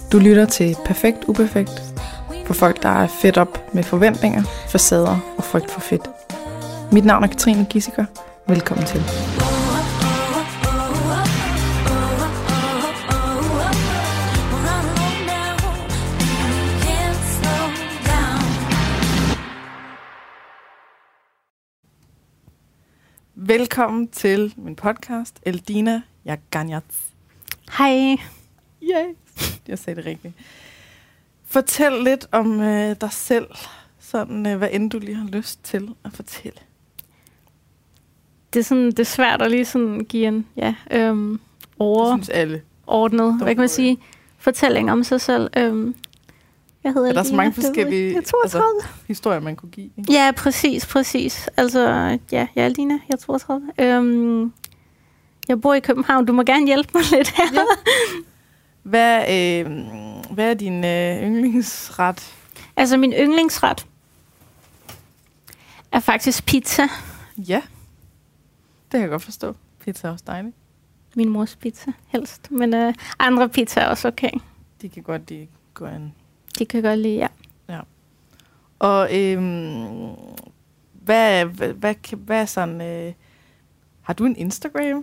Du lytter til Perfekt Uperfekt for folk, der er fedt op med forventninger, facader og frygt for fedt. Mit navn er Katrine Gissiker. Velkommen til. Velkommen til min podcast, Eldina Jaganjats. Hej. Yay. Jeg sagde det rigtigt. Fortæl lidt om dig selv, sådan hvad end du lige har lyst til at fortælle. Det er svært at lige sådan give en overordnet, hvad kan man sige, fortælling om sig selv. Jeg hedder der er så mange forskellige historier, man kunne give. Ikke? Ja, præcis. Altså, jeg er Eldina, jeg er 32. Jeg bor i København. Du må gerne hjælpe mig lidt her. Ja. Hvad er din yndlingsret? Altså, min yndlingsret er faktisk pizza. Ja, det kan jeg godt forstå. Pizza er også dejligt. Min mors pizza, helst. Men andre pizza er også okay. De kan godt lide gå an. De kan godt lide, ja. Og hvad er sådan... har du en Instagram?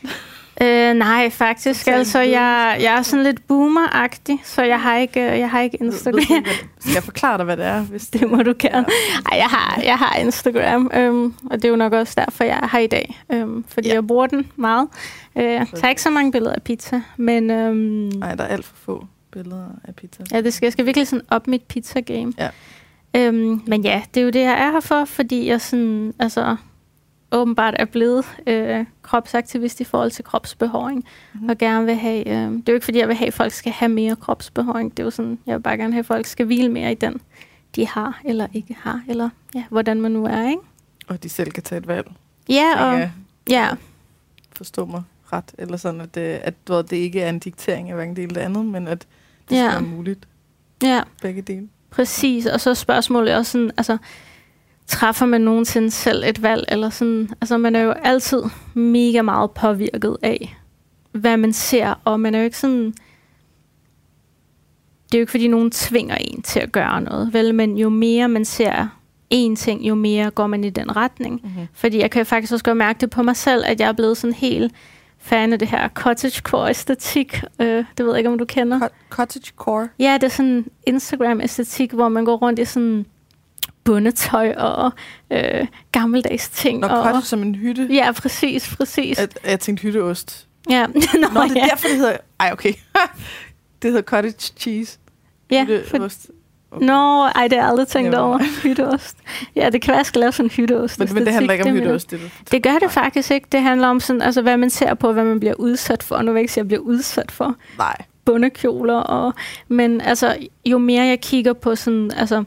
Nej, faktisk. Altså, jeg er sådan lidt boomer-agtig, så jeg har ikke Instagram. Skal jeg forklare dig, hvad det er? Hvis det må du gerne. Ej, jeg har Instagram, og det er jo nok også derfor, jeg er her i dag. Fordi jeg bruger den meget. Jeg tager ikke så mange billeder af pizza, men... Nej, der er alt for få billeder af pizza. Ja, jeg skal virkelig sådan op mit pizza-game. Ja. Men ja, det er jo det, jeg er her for, fordi jeg sådan... Altså, åbenbart er blevet kropsaktivist i forhold til kropsbehåring, og gerne vil have... det er jo ikke, fordi jeg vil have, at folk skal have mere kropsbehåring. Det er jo sådan, jeg vil bare gerne have, at folk skal hvile mere i den, de har eller ikke har, eller hvordan man nu er, ikke? Og de selv kan tage et valg. Ja, Forstå mig ret, eller sådan, at det ikke er en diktering af hverken det eller det andet, men at det skal være muligt. Ja, begge dele. Præcis, og så spørgsmålet også sådan, altså... Træffer man nogensinde selv et valg, eller sådan, altså man er jo altid mega meget påvirket af, hvad man ser, og man er jo ikke sådan, det er jo ikke fordi nogen tvinger en til at gøre noget, vel, men jo mere man ser en ting, jo mere går man i den retning. Mm-hmm. Fordi jeg kan faktisk også godt mærke det på mig selv, at jeg er blevet sådan helt fan af det her cottagecore-æstetik. Det ved jeg ikke, om du kender. Cottagecore? Ja, det er sådan Instagram-æstetik, hvor man går rundt i sådan bundetøj og gammeldags ting. Nå, cottage som en hytte? Ja, præcis. Jeg tænkte hytteost. Ja. Nå, det er derfor, det hedder... Ej, okay. Det hedder cottage cheese. Ja, hytteost. Okay. Det har jeg aldrig tænkt over. Hytteost. Ja, det kan være, at jeg skal lave sådan en hytteost. Men det handler ikke om hytteost? Det gør det faktisk ikke. Det handler om sådan, altså, hvad man ser på, hvad man bliver udsat for. Nu vil jeg ikke sige, at jeg bliver udsat for. Nej. Bundekjoler. Men altså, jo mere jeg kigger på sådan... Altså,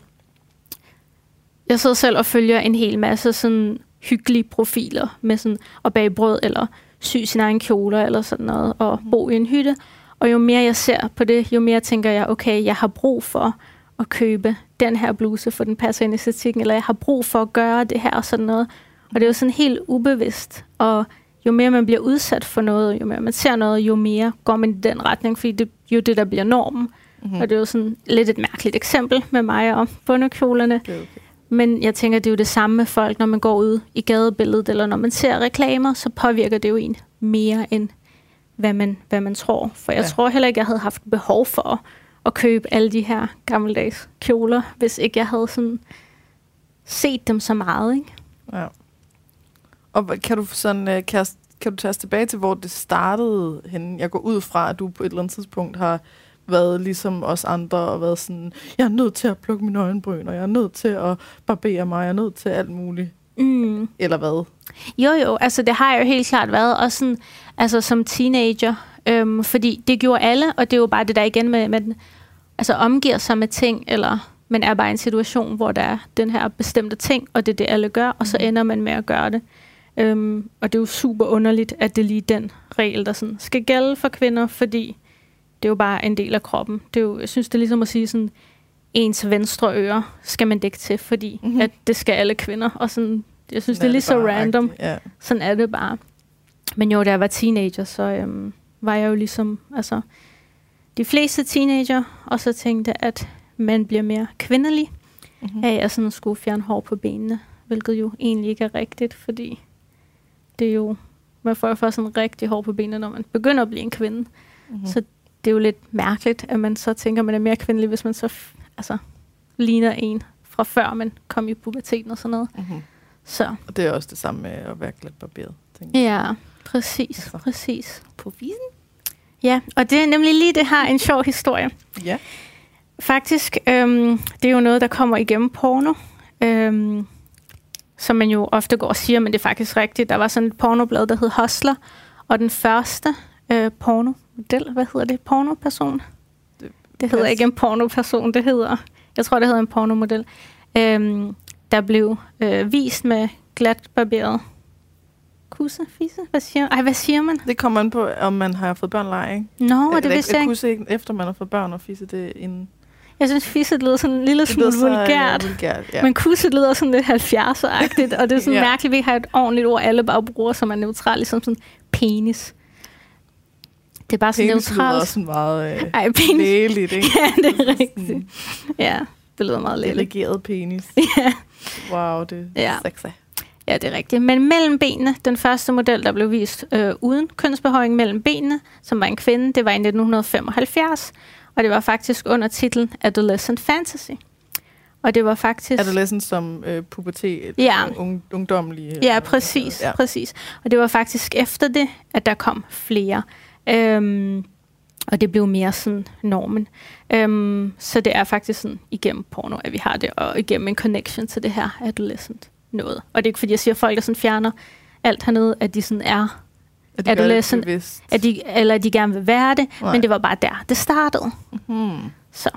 jeg sidder selv og følger en hel masse sådan hyggelige profiler med sådan at bage brød eller sy sin egen kjoler eller sådan noget og bo i en hytte. Og jo mere jeg ser på det, jo mere tænker jeg, okay, jeg har brug for at købe den her bluse, for den passer ind i æstetikken, eller jeg har brug for at gøre det her og sådan noget. Og det er jo sådan helt ubevidst. Og jo mere man bliver udsat for noget, jo mere man ser noget, jo mere går man i den retning, fordi det er jo det, der bliver normen. Mm-hmm. Og det er jo sådan lidt et mærkeligt eksempel med mig og bundekjolerne. Okay. Men jeg tænker, det er jo det samme med folk, når man går ud i gadebilledet, eller når man ser reklamer, så påvirker det jo en mere end, hvad man tror. For jeg tror heller ikke, jeg havde haft behov for at købe alle de her gammeldags kjoler, hvis ikke jeg havde sådan set dem så meget, ikke? Ja. Og kan du tage os tilbage til, hvor det startede henne? Jeg går ud fra, at du på et eller andet tidspunkt har været ligesom os andre, og været sådan, jeg er nødt til at plukke mine øjenbryn, og jeg er nødt til at barbere mig, jeg er nødt til alt muligt. Mm. Eller hvad? Jo, altså det har jeg jo helt klart været, også sådan, altså som teenager, fordi det gjorde alle, og det er jo bare det der igen med man, altså omgiver sig med ting, eller man er bare i en situation, hvor der er den her bestemte ting, og det er det alle gør, og så ender man med at gøre det. Og det er jo super underligt, at det er lige den regel, der sådan skal gælde for kvinder, fordi det er jo bare en del af kroppen. Det er jo, jeg synes, det er ligesom at sige sådan, ens venstre øre skal man dække til, fordi at det skal alle kvinder. Og sådan, jeg synes, det er lige så random. Ja. Sådan er det bare. Men jo, da jeg var teenager, så var jeg jo ligesom, altså, de fleste teenager også tænkte, at mænd bliver mere kvindelige af at sådan skulle fjerne hår på benene, hvilket jo egentlig ikke er rigtigt, fordi det er jo, man får jo først sådan rigtig hår på benene, når man begynder at blive en kvinde. Så det er jo lidt mærkeligt, at man så tænker, at man er mere kvindelig, hvis man så ligner en fra før man kom i puberteten og sådan noget. Så. Og det er også det samme med at være glat barberet, tænker jeg. Ja, præcis. På visen? Ja, og det er nemlig lige det her en sjov historie. Ja. Faktisk, det er jo noget, der kommer igennem porno, som man jo ofte går og siger, men det er faktisk rigtigt. Der var sådan et pornoblad, der hed Hustler, og den første pornomodel, hvad hedder det? Pornoperson? Det hedder ikke en pornoperson, det hedder, jeg tror, det hedder en pornomodel, der blev vist med glat barberet fisse? Hvad siger man? Det kommer an på, om man har fået børn eller ej, ikke? Nå, det vidste jeg ikke. Kusse ikke, efter man har fået børn og fisse, det er inden. Jeg synes, fisse lyder sådan en lille smule vulgært. Ja. Men kusse lyder sådan lidt 70'er-agtigt, og det er sådan mærkeligt, vi har et ordentligt ord, alle bare bruger, som er neutralt, ligesom sådan penis. Det er bare sådan neutralt. Penis lyder også sådan meget lægeligt, ikke? Ja, det er rigtigt. Ja, det lyder meget lægeligt. Delegeret penis. Ja. Wow, det er sexy. Ja, det er rigtigt. Men mellem benene, den første model, der blev vist uden kønsbehøjning mellem benene, som var en kvinde, det var i 1975, og det var faktisk under titlen Adolescent Fantasy. Og det var faktisk... Adolescent som pubertet, ungdomlige... Ja, præcis. Og det var faktisk efter det, at der kom flere. Og det blev mere sådan normen. Så det er faktisk sådan igennem porno, at vi har det, og igennem en connection til det her adolescent noget. Og det er ikke fordi, jeg siger, at folk der sådan fjerner alt hernede, at de sådan er adolescent, eller at de gerne vil være det, men det var bare der, det startede. Så.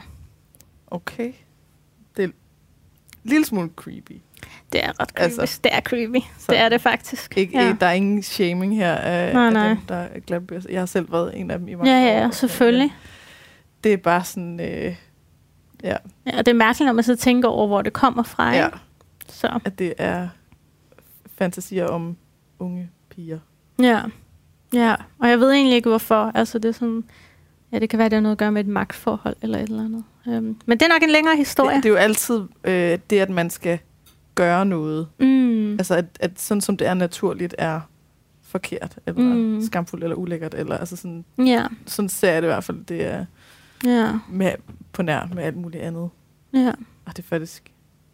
Okay. Det er en lille smule creepy. Det er ret creepy. Altså, det er creepy. Det er det faktisk. Der er ingen shaming her af dem, der er glat. Jeg har selv været en af dem i mange år. Ja, selvfølgelig. Det er bare sådan... Ja, det er mærkeligt, når man så tænker over, hvor det kommer fra. Ja. Ikke? Så. At det er fantasier om unge piger. Ja, og jeg ved egentlig ikke, hvorfor. Altså, det er sådan... Ja, det kan være, at det har noget at gøre med et magtforhold eller et eller andet. Men det er nok en længere historie. Det er jo altid det, at man skal gøre noget. Altså, at sådan som det er naturligt, er forkert, eller skamfuldt, eller ulækkert, eller altså sådan... Ja. Sådan ser jeg det i hvert fald. Det er med, på nær med alt muligt andet. Ja. Og det er faktisk...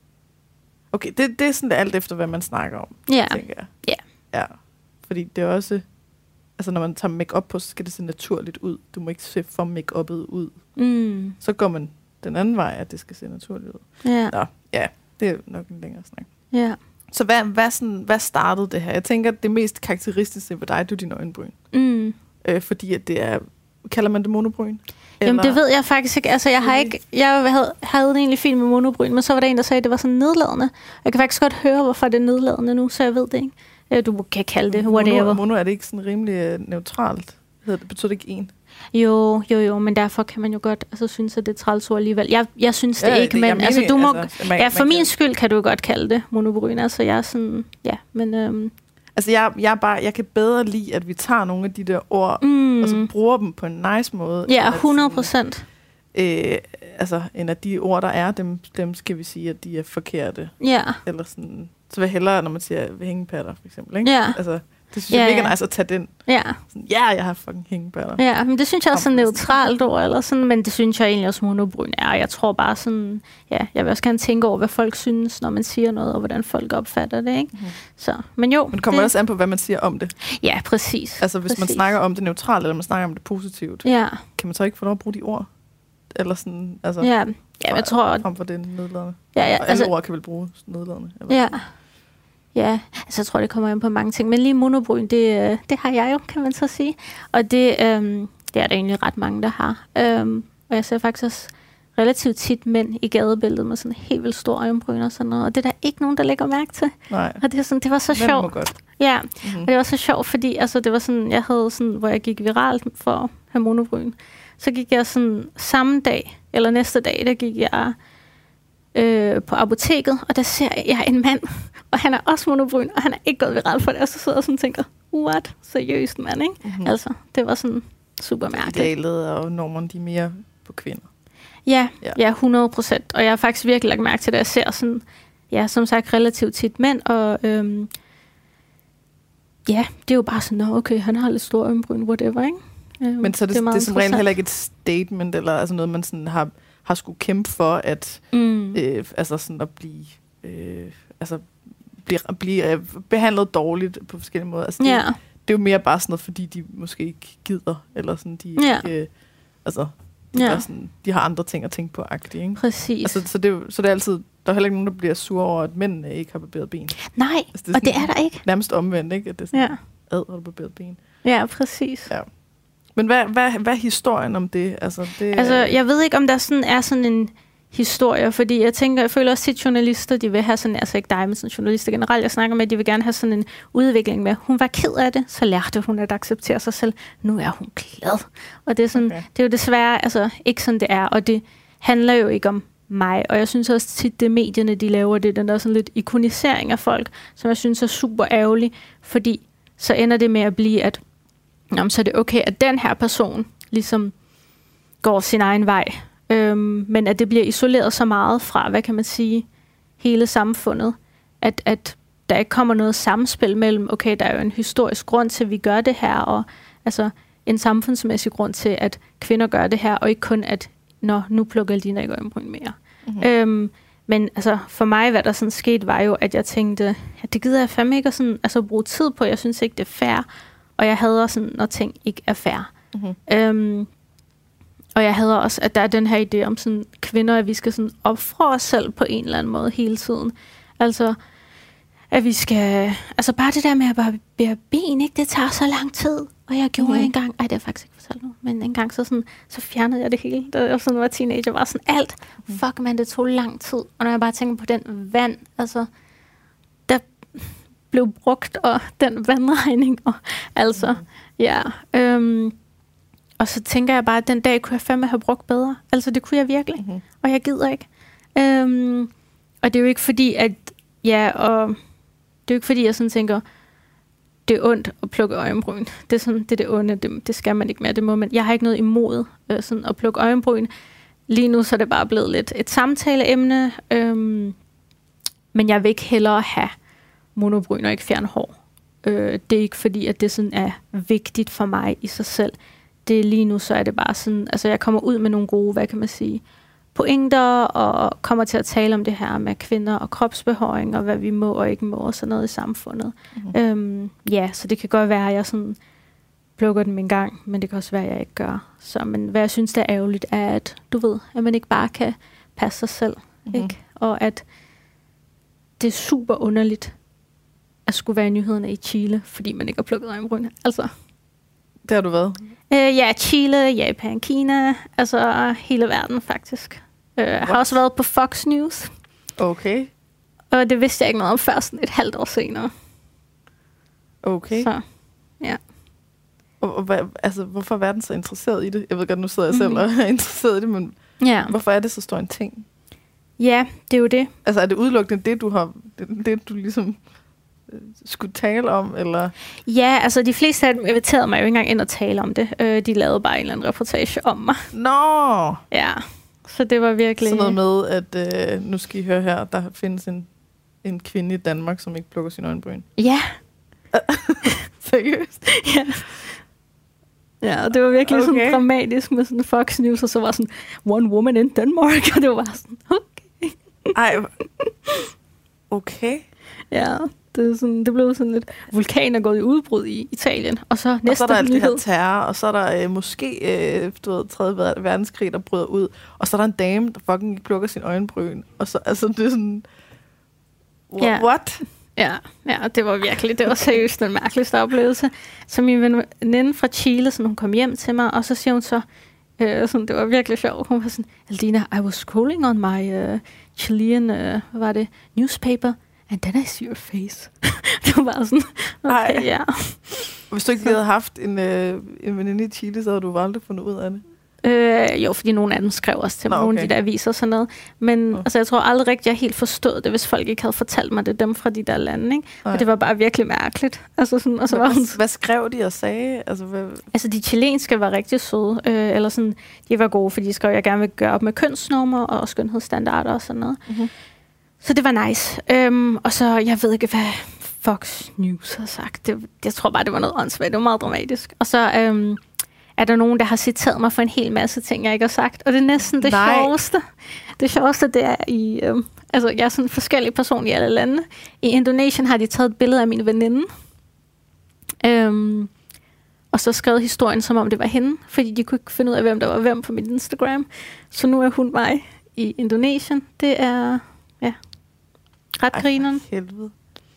Okay, det er sådan alt efter, hvad man snakker om, tænker jeg. Ja. Fordi det er også... Altså, når man tager make-up på, så skal det se naturligt ud. Du må ikke se for make-uppet ud. Så går man den anden vej, at det skal se naturligt ud. Ja. Nå, ja, det er nok en længere snak. Ja. Så hvad startede det her? Jeg tænker, at det mest karakteristiske ved dig, du er dine øjenbryn. Fordi at det er... Kalder man det monobryn? Jamen, det ved jeg faktisk ikke. Altså, jeg havde det egentlig fint med monobryn, men så var der en, der sagde, at det var sådan nedladende. Jeg kan faktisk godt høre, hvorfor det er nedladende nu, så jeg ved det ikke. Du kan kalde det whatever. Mono er det ikke sådan rimelig neutralt? Det betyder det ikke en? Jo, men derfor kan man jo godt synes, at det er træls ord alligevel. Jeg synes det ikke, men altså, du må... for min skyld kan du godt kalde det monobryn. Altså, jeg er sådan... Ja, men... Altså, jeg kan bedre lide, at vi tager nogle af de der ord, og så bruger dem på en nice måde. Ja, 100%. Altså, end at de ord, der er, dem skal vi sige, at de er forkerte. Ja. Eller sådan... Så vil jeg hellere, når man siger hængepatter, for eksempel, ikke? Ja. Altså, det synes jeg mega nice at tage den. Ja. Sådan, jeg har fucking hængepatter. Ja, men det synes jeg også er neutralt ord, eller sådan, men det synes jeg egentlig også monobryn er. Jeg tror bare sådan, jeg vil også gerne tænke over, hvad folk synes, når man siger noget, og hvordan folk opfatter det, ikke? Så, men jo. Men det kommer også an på, hvad man siger om det. Ja, præcis. Altså, hvis man snakker om det neutralt, eller man snakker om det positivt, kan man så ikke få lov at bruge de ord? Eller sådan, altså... Ja, jeg tror... Frem for det nedladende. Ja, og alle ord kan vel bruge nedladende. Eller Ja, altså jeg tror, det kommer an på mange ting. Men lige monobryn, det har jeg jo, kan man så sige. Og det er der egentlig ret mange, der har. Og jeg ser faktisk også relativt tit mænd i gadebilledet med sådan helt vildt store øjenbryn og sådan noget. Og det er der ikke nogen, der lægger mærke til. Nej. Og det er sådan, det var så sjovt. Godt. Ja, og det var så sjovt, fordi altså, det var sådan, jeg havde sådan, hvor jeg gik viralt for at have monobryn. Så gik jeg sådan samme dag, eller næste dag, der gik jeg på apoteket, og der ser jeg en mand, og han er også monobryn, og han er ikke gået viralt for det, og så sidder jeg sådan og tænker, what? Seriøst, mand, ikke? Altså, det var sådan, super mærkeligt. Idealet og normerne, de er mere på kvinder. Ja, 100%. Og jeg har faktisk virkelig lagt mærke til det. Jeg ser sådan, som sagt, relativt tit mænd, og det er jo bare sådan, okay, han har lidt store øjenbryn, whatever, ikke? Men så det er som regel heller ikke et statement, eller altså noget, man sådan har skulle kæmpe for, at altså sådan at blive behandlet dårligt på forskellige måder. Altså det er jo mere bare sådan noget, fordi de måske ikke gider, eller sådan, de ikke, sådan, de har andre ting at tænke på, agtigt, ikke? Præcis. Altså, så det er altid, der er heller ikke nogen, der bliver sur over, at mændene ikke har barberet ben. Nej, altså, det og det er der ikke. Nærmest omvendt, ikke? At det er sådan, har du barberet ben? Ja, præcis. Ja. Men hvad er historien om det? Altså, jeg ved ikke, om der sådan er sådan en historie, fordi jeg føler også, at journalister, de vil have sådan, altså ikke dig, men sådan journalister generelt, jeg snakker med, de vil gerne have sådan en udvikling med, hun var ked af det, så lærte hun at acceptere sig selv, nu er hun glad. Og det er sådan, det er jo desværre altså ikke sådan, det er, og det handler jo ikke om mig, og jeg synes også tit, det medierne, de laver det, den der sådan lidt ikonisering af folk, som jeg synes er super ærgerlig, fordi så ender det med at blive, at så er det okay, at den her person ligesom går sin egen vej, men at det bliver isoleret så meget fra, hvad kan man sige, hele samfundet, at der ikke kommer noget samspil mellem, okay, der er jo en historisk grund til, at vi gør det her, og altså en samfundsmæssig grund til, at kvinder gør det her, og ikke kun, at nu plukker Ldina ikke øjenbryn mere. Mm-hmm. Men altså, for mig, hvad der sådan skete, var jo, at jeg tænkte, at det gider jeg fandme ikke at sådan, altså, bruge tid på. Jeg synes ikke, det er fair. Og jeg hader sådan, når ting ikke er fair. Mm-hmm. Og jeg hader også, at der er den her idé om sådan, kvinder, at vi skal sådan ofre os selv på en eller anden måde hele tiden. Altså, at vi skal... Altså, bare det der med at barbere ben, ikke? Det tager så lang tid. Og jeg gjorde engang... Ej, det er faktisk ikke fortalt nu. Men engang så fjernede jeg det hele. Da jeg sådan var teenager, var sådan alt. Fuck, man, det tog lang tid. Og når jeg bare tænker på den vand, altså... Der blev brugt, og den vandregning, og altså... Og så tænker jeg bare, at den dag kunne jeg fandme have brugt bedre. Altså, det kunne jeg virkelig. Og jeg gider ikke. Og det er jo ikke fordi, at... Ja, og... Det er jo ikke fordi, jeg sådan tænker... Det er ondt at plukke øjenbryn. Det er sådan, det onde, det skal man ikke mere. Det må man. Jeg har ikke noget imod sådan at plukke øjenbryn. Lige nu så er det bare blevet lidt et samtaleemne. Men jeg vil ikke hellere have monobryn og ikke fjerne hår. Det er ikke fordi, at det sådan er vigtigt for mig i sig selv. Det er lige nu, så er det bare sådan... Altså, jeg kommer ud med nogle gode, hvad kan man sige... pointer, og kommer til at tale om det her med kvinder og kropsbehøring, og hvad vi må og ikke må, og sådan noget i samfundet. Så det kan godt være, at jeg sådan plukker dem en gang, men det kan også være, at jeg ikke gør. Så, men hvad jeg synes, det er ærgerligt, er, at du ved, at man ikke bare kan passe sig selv, ikke? Og at det er super underligt, at skulle være i nyhederne i Chile, fordi man ikke har plukket øjenbryn. Altså. Det har du været? Chile, Japan, Kina, altså hele verden faktisk. Jeg har også været på Fox News. Okay. Og det vidste jeg ikke noget om før sådan et halvt år senere. Okay. Så, ja. Og hvorfor er verden så interesseret i det? Jeg ved godt, nu sidder jeg selv og er interesseret i det, men hvorfor er det så stor en ting? Ja, det er jo det. Altså er det udelukkende det du ligesom skulle tale om, eller? Ja, altså de fleste af dem inviterede mig jo ikke engang ind og tale om det. De lavede bare en eller anden reportage om mig. Nå! Ja, så det var virkelig... Sådan noget med, at nu skal I høre her, der findes en kvinde i Danmark, som ikke plukker sin øjenbryn. Ja. Seriøst? Ja. Ja, og det var virkelig sådan dramatisk med sådan Fox News, og så var sådan, one woman in Denmark, og det var bare sådan, okay. Ej, okay. Ja, det blev sådan lidt... Vulkanen er gået i udbrud i Italien, og så næste og så er der alt det nyhed. her terror, og så er der måske 3. verdenskrig, der bryder ud, og så er der en dame, der fucking ikke plukker sin øjenbryn, og så, altså, det er sådan... What? Ja, det var virkelig, det var seriøst den mærkeligste oplevelse. Så min veninde fra Chile, sådan, hun kom hjem til mig, og så siger hun så, sådan, det var virkelig sjovt, hun var sådan, Ldina, I was scrolling on my Chilean, newspaper, and then I see your face. Det var bare sådan, okay, ja. Hvis du ikke havde haft en veninde i Chile, så havde du aldrig fundet ud af det. Jo, fordi nogle af dem skrev også til mig, nogle af de der aviser og sådan noget. Men altså, jeg tror aldrig rigtigt, jeg helt forstod det, hvis folk ikke havde fortalt mig det, dem fra de der lande. Ikke? Og det var bare virkelig mærkeligt. Altså, sådan, og så var hun... Hvad skrev de og sagde? Altså, de chilenske var rigtig søde. Eller sådan, de var gode, fordi de skrev, at jeg gerne vil gøre op med kønsnormer og skønhedsstandarder og sådan noget. Mm-hmm. Så det var nice. Og så, jeg ved ikke, hvad Fox News har sagt. Jeg tror bare, det var noget åndssvagt. Det var meget dramatisk. Og så er der nogen, der har citeret mig for en hel masse ting, jeg ikke har sagt. Og det er næsten det sjoveste. Det sjoveste, det er i... altså, jeg er sådan en forskellig person i alle lande. I Indonesien har de taget et billede af min veninde. Og så skrevet historien, som om det var hende. Fordi de kunne ikke finde ud af, hvem der var hvem på mit Instagram. Så nu er hun mig i Indonesien. Det er... Ja. Ret grineren. Helvede.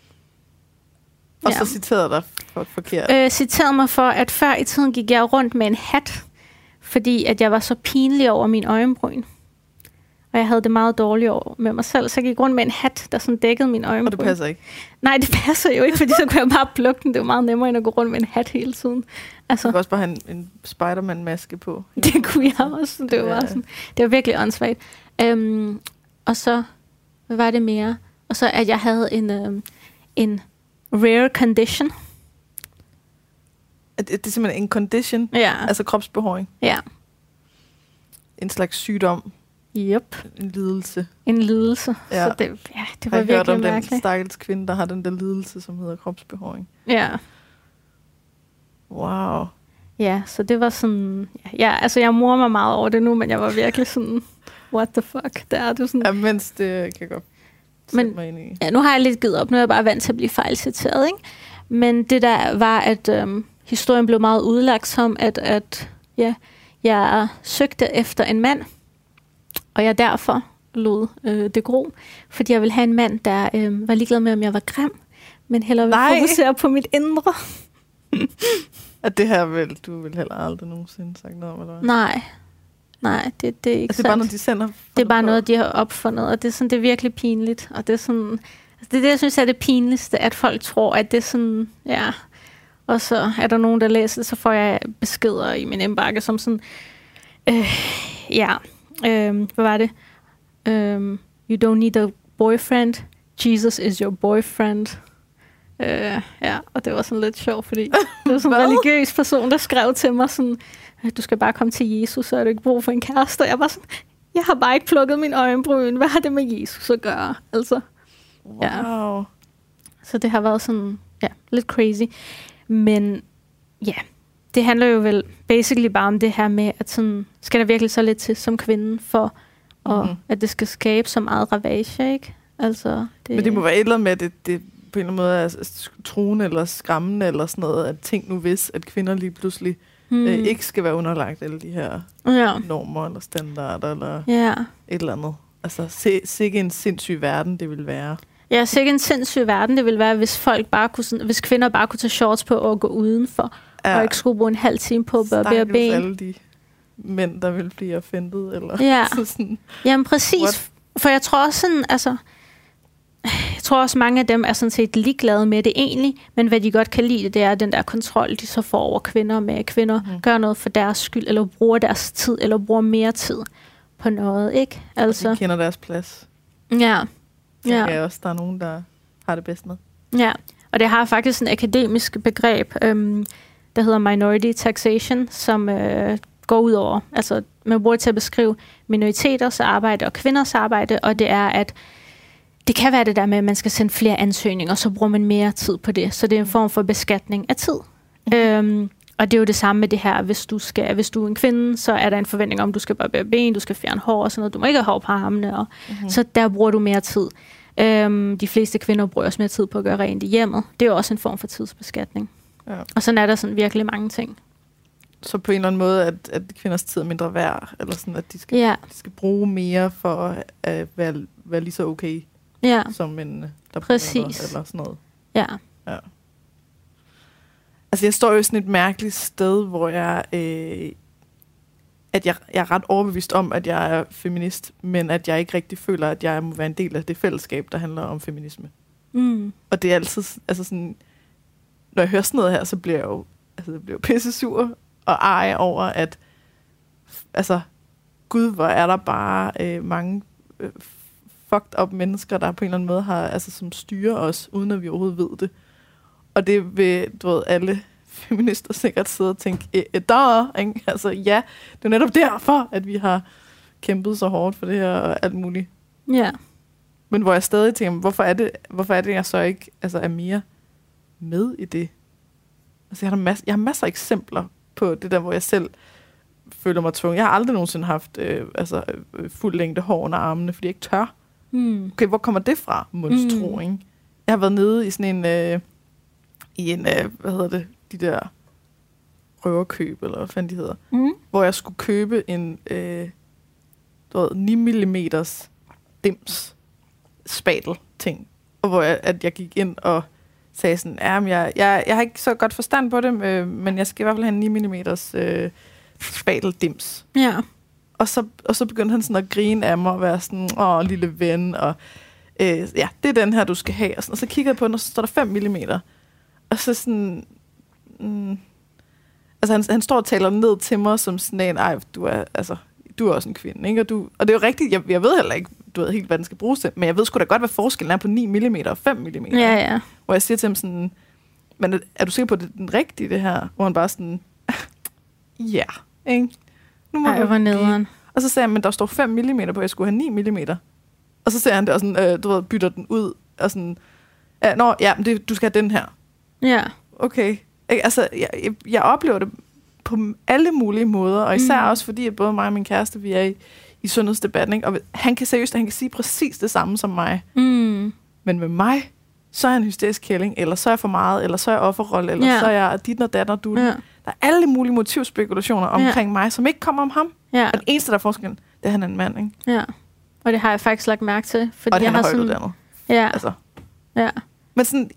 Og så citerede dig forkert. Citerede mig for, at før i tiden gik jeg rundt med en hat, fordi at jeg var så pinlig over min øjenbryn. Og jeg havde det meget dårligt over med mig selv, så jeg gik rundt med en hat, der sådan dækkede min øjenbryn. Og det passer ikke? Nej, det passer jo ikke, fordi så kunne jeg bare plukke den. Det var meget nemmere, end at gå rundt med en hat hele tiden. Altså, du kunne også bare have en Spider-Man-maske på. Det kunne jeg også. Det var, sådan, det var virkelig åndssvagt. Og så, hvad var det mere? Og så, at jeg havde en rare condition. Det er simpelthen en condition? Ja. Altså kropsbehåring? Ja. En slags sygdom? Yep. En lidelse? En lidelse. Ja. Så det var virkelig hørt om mærkeligt. Den stakkels kvinde, der har den der lidelse, som hedder kropsbehåring. Ja. Wow. Ja, så det var sådan... Ja, altså jeg morer mig meget over det nu, men jeg var virkelig sådan... What the fuck? Der er du sådan... Ja, mens det kan godt sætte mig ind i. Ja, nu har jeg lidt givet op. Nu er jeg bare vant til at blive fejlciteret, ikke? Men det der var, at historien blev meget udlagt som, at jeg søgte efter en mand, og jeg derfor lod det gro, fordi jeg ville have en mand, der var ligeglad med, om jeg var grim, men hellere ville fokusere på mit indre. At det her du vil heller aldrig nogensinde sagt noget om, eller hvad? Nej, det er ikke altså, det er bare noget, de sender? Det er bare noget, de har opfundet, og det er, sådan, det er virkelig pinligt. Og det er sådan... Altså, det er det, jeg synes er det pinligste, at folk tror, at det er sådan... Ja. Og så er der nogen, der læser det, så får jeg beskeder i min indbakke, som sådan... hvad var det? You don't need a boyfriend. Jesus is your boyfriend. Og det var sådan lidt sjovt, fordi det var sådan en religiøs person, der skrev til mig sådan... Du skal bare komme til Jesus, så er du ikke brug for en kæreste. Og jeg var sådan, jeg har bare ikke plukket min øjenbryn. Hvad har det med Jesus at gøre? Altså, wow. Ja. Så det har været sådan, lidt crazy. Men ja, det handler jo vel basically bare om det her med, at sådan, skal der virkelig så lidt til som kvinde, for at det skal skabe så meget ravage, ikke? Altså, men det må være et eller andet med, det på en eller anden måde er truende eller skræmmende eller sådan noget, at tænk nu hvis, at kvinder lige pludselig ikke skal være underlagt alle de her normer eller standarder eller et eller andet. Altså, sikke en sindssyg verden, det vil være. Ja, sikke en sindssyg verden, det vil være, hvis folk bare kunne, hvis kvinder bare kunne tage shorts på og gå udenfor, og ikke skulle bruge en halv time på at barbere ben. Alle de mænd, der vil blive offentet, eller sådan. Jamen præcis, what? For jeg tror også sådan, altså, jeg tror også, mange af dem er sådan set ligeglade med det egentlig, men hvad de godt kan lide, det er den der kontrol, de så får over kvinder med. Kvinder gør noget for deres skyld, eller bruger deres tid, eller bruger mere tid på noget, ikke? Altså, og de kender deres plads. Ja. Det er også, der er nogen, der har det bedst med. Ja, og det har faktisk en akademisk begreb, der hedder minority taxation, som går ud over, altså man bruger til at beskrive minoriteters arbejde og kvinders arbejde, og det er, at det kan være det der med, at man skal sende flere ansøgninger, og så bruger man mere tid på det. Så det er en form for beskatning af tid. Og det er jo det samme med det her, hvis du er en kvinde, så er der en forventning om, du skal barbere ben, du skal fjerne hår og sådan noget. Du må ikke have hår på armene, og så der bruger du mere tid. De fleste kvinder bruger også mere tid på at gøre rent i hjemmet. Det er jo også en form for tidsbeskatning. Ja. Og sådan er der sådan virkelig mange ting. Så på en eller anden måde, at kvinders tid er mindre værd, eller sådan, at de skal bruge mere for at være lige så okay, som en, der præcis. Eller sådan noget. Ja. Altså, jeg står jo sådan et mærkeligt sted, hvor jeg er ret overbevist om, at jeg er feminist, men at jeg ikke rigtig føler, at jeg må være en del af det fællesskab, der handler om feminisme. Og det er altid, altså sådan, når jeg hører sådan noget her, så bliver jeg jo pisse sur og arg over, at altså, gud, hvor er der bare mange fucked up mennesker, der på en eller anden måde har, altså, som styrer os, uden at vi overhovedet ved det. Og det vil, du ved, alle feminister sikkert sidde og tænke, ikke? Altså, ja, det er netop derfor, at vi har kæmpet så hårdt for det her og alt muligt. Ja. Men hvor jeg stadig tænker, hvorfor er det, jeg så ikke er mere med i det? Altså, jeg har masser af eksempler på det der, hvor jeg selv føler mig tvunget. Jeg har aldrig nogensinde haft fuld længde hår under armene, fordi jeg ikke tør. Okay, hvor kommer det fra, monstro, ikke? Jeg har været nede i sådan en, hvad hedder det, de der røverkøb, eller hvad fanden de hedder, hvor jeg skulle købe en 9 mm dims spatel ting, og hvor jeg gik ind og sagde sådan, jeg har ikke så godt forstand på det, men jeg skal i hvert fald have en 9 mm spatel dims. Ja. Og så begyndte han sådan at grine af mig og være sådan, lille ven, og det er den her, du skal have. Og så kiggede jeg på den, og så står der 5 mm. Og så sådan... altså, han står og taler ned til mig som sådan en, du er også en kvinde, ikke? Og det er jo rigtigt, jeg ved heller ikke, helt, hvad den skal bruges til, men jeg ved sgu da godt, hvad forskellen er på 9 mm og 5 mm. Ja. Hvor jeg siger til ham sådan, men er du sikker på, at det er den rigtige, det her? Hvor han bare sådan, ja, ikke? Nu må var nederen. Og så sagde han, men der står 5 mm på, at jeg skulle have 9 mm. Og så sagde han det, og sådan, bytter den ud, og sådan, du skal have den her. Ja. Okay. Altså, jeg oplever det på alle mulige måder, og især også fordi, at både mig og min kæreste, vi er i sundhedsdebatten, ikke? Og han kan sige præcis det samme som mig. Men med mig, så er jeg en hysterisk kælling, eller så er jeg for meget, eller så er jeg offerrolle, eller så er jeg dit og datter, du. Ja. Der er alle mulige motivspekulationer omkring mig, som ikke kommer om ham. Ja. Og den eneste, der er forskellen, det er, han er en mand, ikke? Ja. Og det har jeg faktisk lagt mærke til. Fordi og det han er højtuddannet. Ja. Altså. Ja. Men sådan,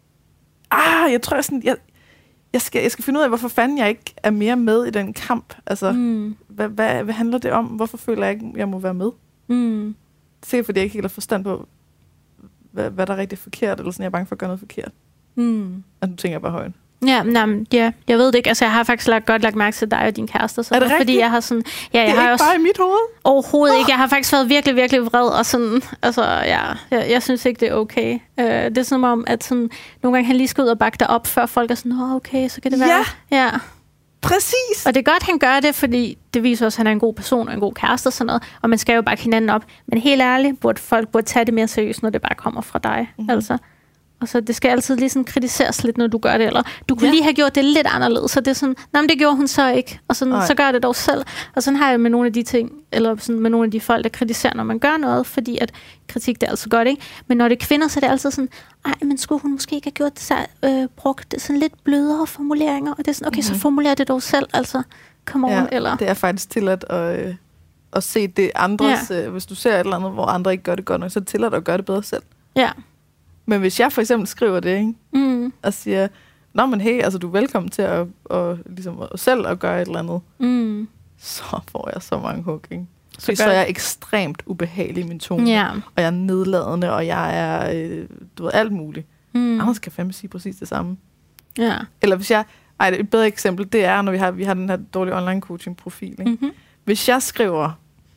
jeg tror sådan, jeg skal finde ud af, hvorfor fanden jeg ikke er mere med i den kamp. Altså, hvad handler det om? Hvorfor føler jeg ikke, jeg må være med? Det er fordi jeg ikke helt har forstand på, hvad der er rigtig forkert, eller sådan, jeg er bange for at gøre noget forkert. Og nu tænker jeg bare højt. Ja, jeg ved det ikke. Altså, jeg har faktisk godt lagt mærke til dig og din kæreste. Så, er det rigtigt? Fordi jeg har sådan... Ja, jeg det er har ikke også, bare i mit hoved? Overhovedet ikke. Jeg har faktisk været virkelig, virkelig vred, og sådan... Altså, jeg synes ikke, det er okay. Det er som om, at sådan, nogle gange han lige skal ud og bakke dig op, før folk er sådan, okay, så kan det være... Ja. Præcis! Og det er godt, han gør det, fordi det viser også, at han er en god person og en god kæreste og sådan noget. Og man skal jo bakke hinanden op. Men helt ærligt, folk burde tage det mere seriøst, når det bare kommer fra dig. Altså... Og så det skal altid lige sådan kritiseres lidt, når du gør det. Eller du kunne lige have gjort det lidt anderledes. Så det er sådan, men det gjorde hun så ikke. Og sådan, så gør det dog selv. Og sådan har jeg med nogle af de ting, eller sådan med nogle af de folk, der kritiserer, når man gør noget. Fordi at kritik, det er altså godt, ikke? Men når det er kvinder, så er det altid sådan, men skulle hun måske ikke have gjort det så, brugt sådan lidt blødere formuleringer. Og det er sådan, okay, så formuler det dog selv. Altså, come on, eller... det er faktisk tilladt at se det andres... hvis du ser et eller andet, hvor andre ikke gør det godt nok, så er det tilladt at gøre det bedre selv. Ja. Men hvis jeg for eksempel skriver det, ikke? Og siger, nå, men hey, altså du er velkommen til at selv at gøre et eller andet, så får jeg så mange hug, ikke? Så er jeg ekstremt ubehagelig i min tone, og jeg er nedladende, og jeg er, alt muligt. Anders kan fandme sige præcis det samme. Ja. Eller hvis jeg, et bedre eksempel, det er, når vi har den her dårlige online coaching profil, ikke? Hvis jeg skriver,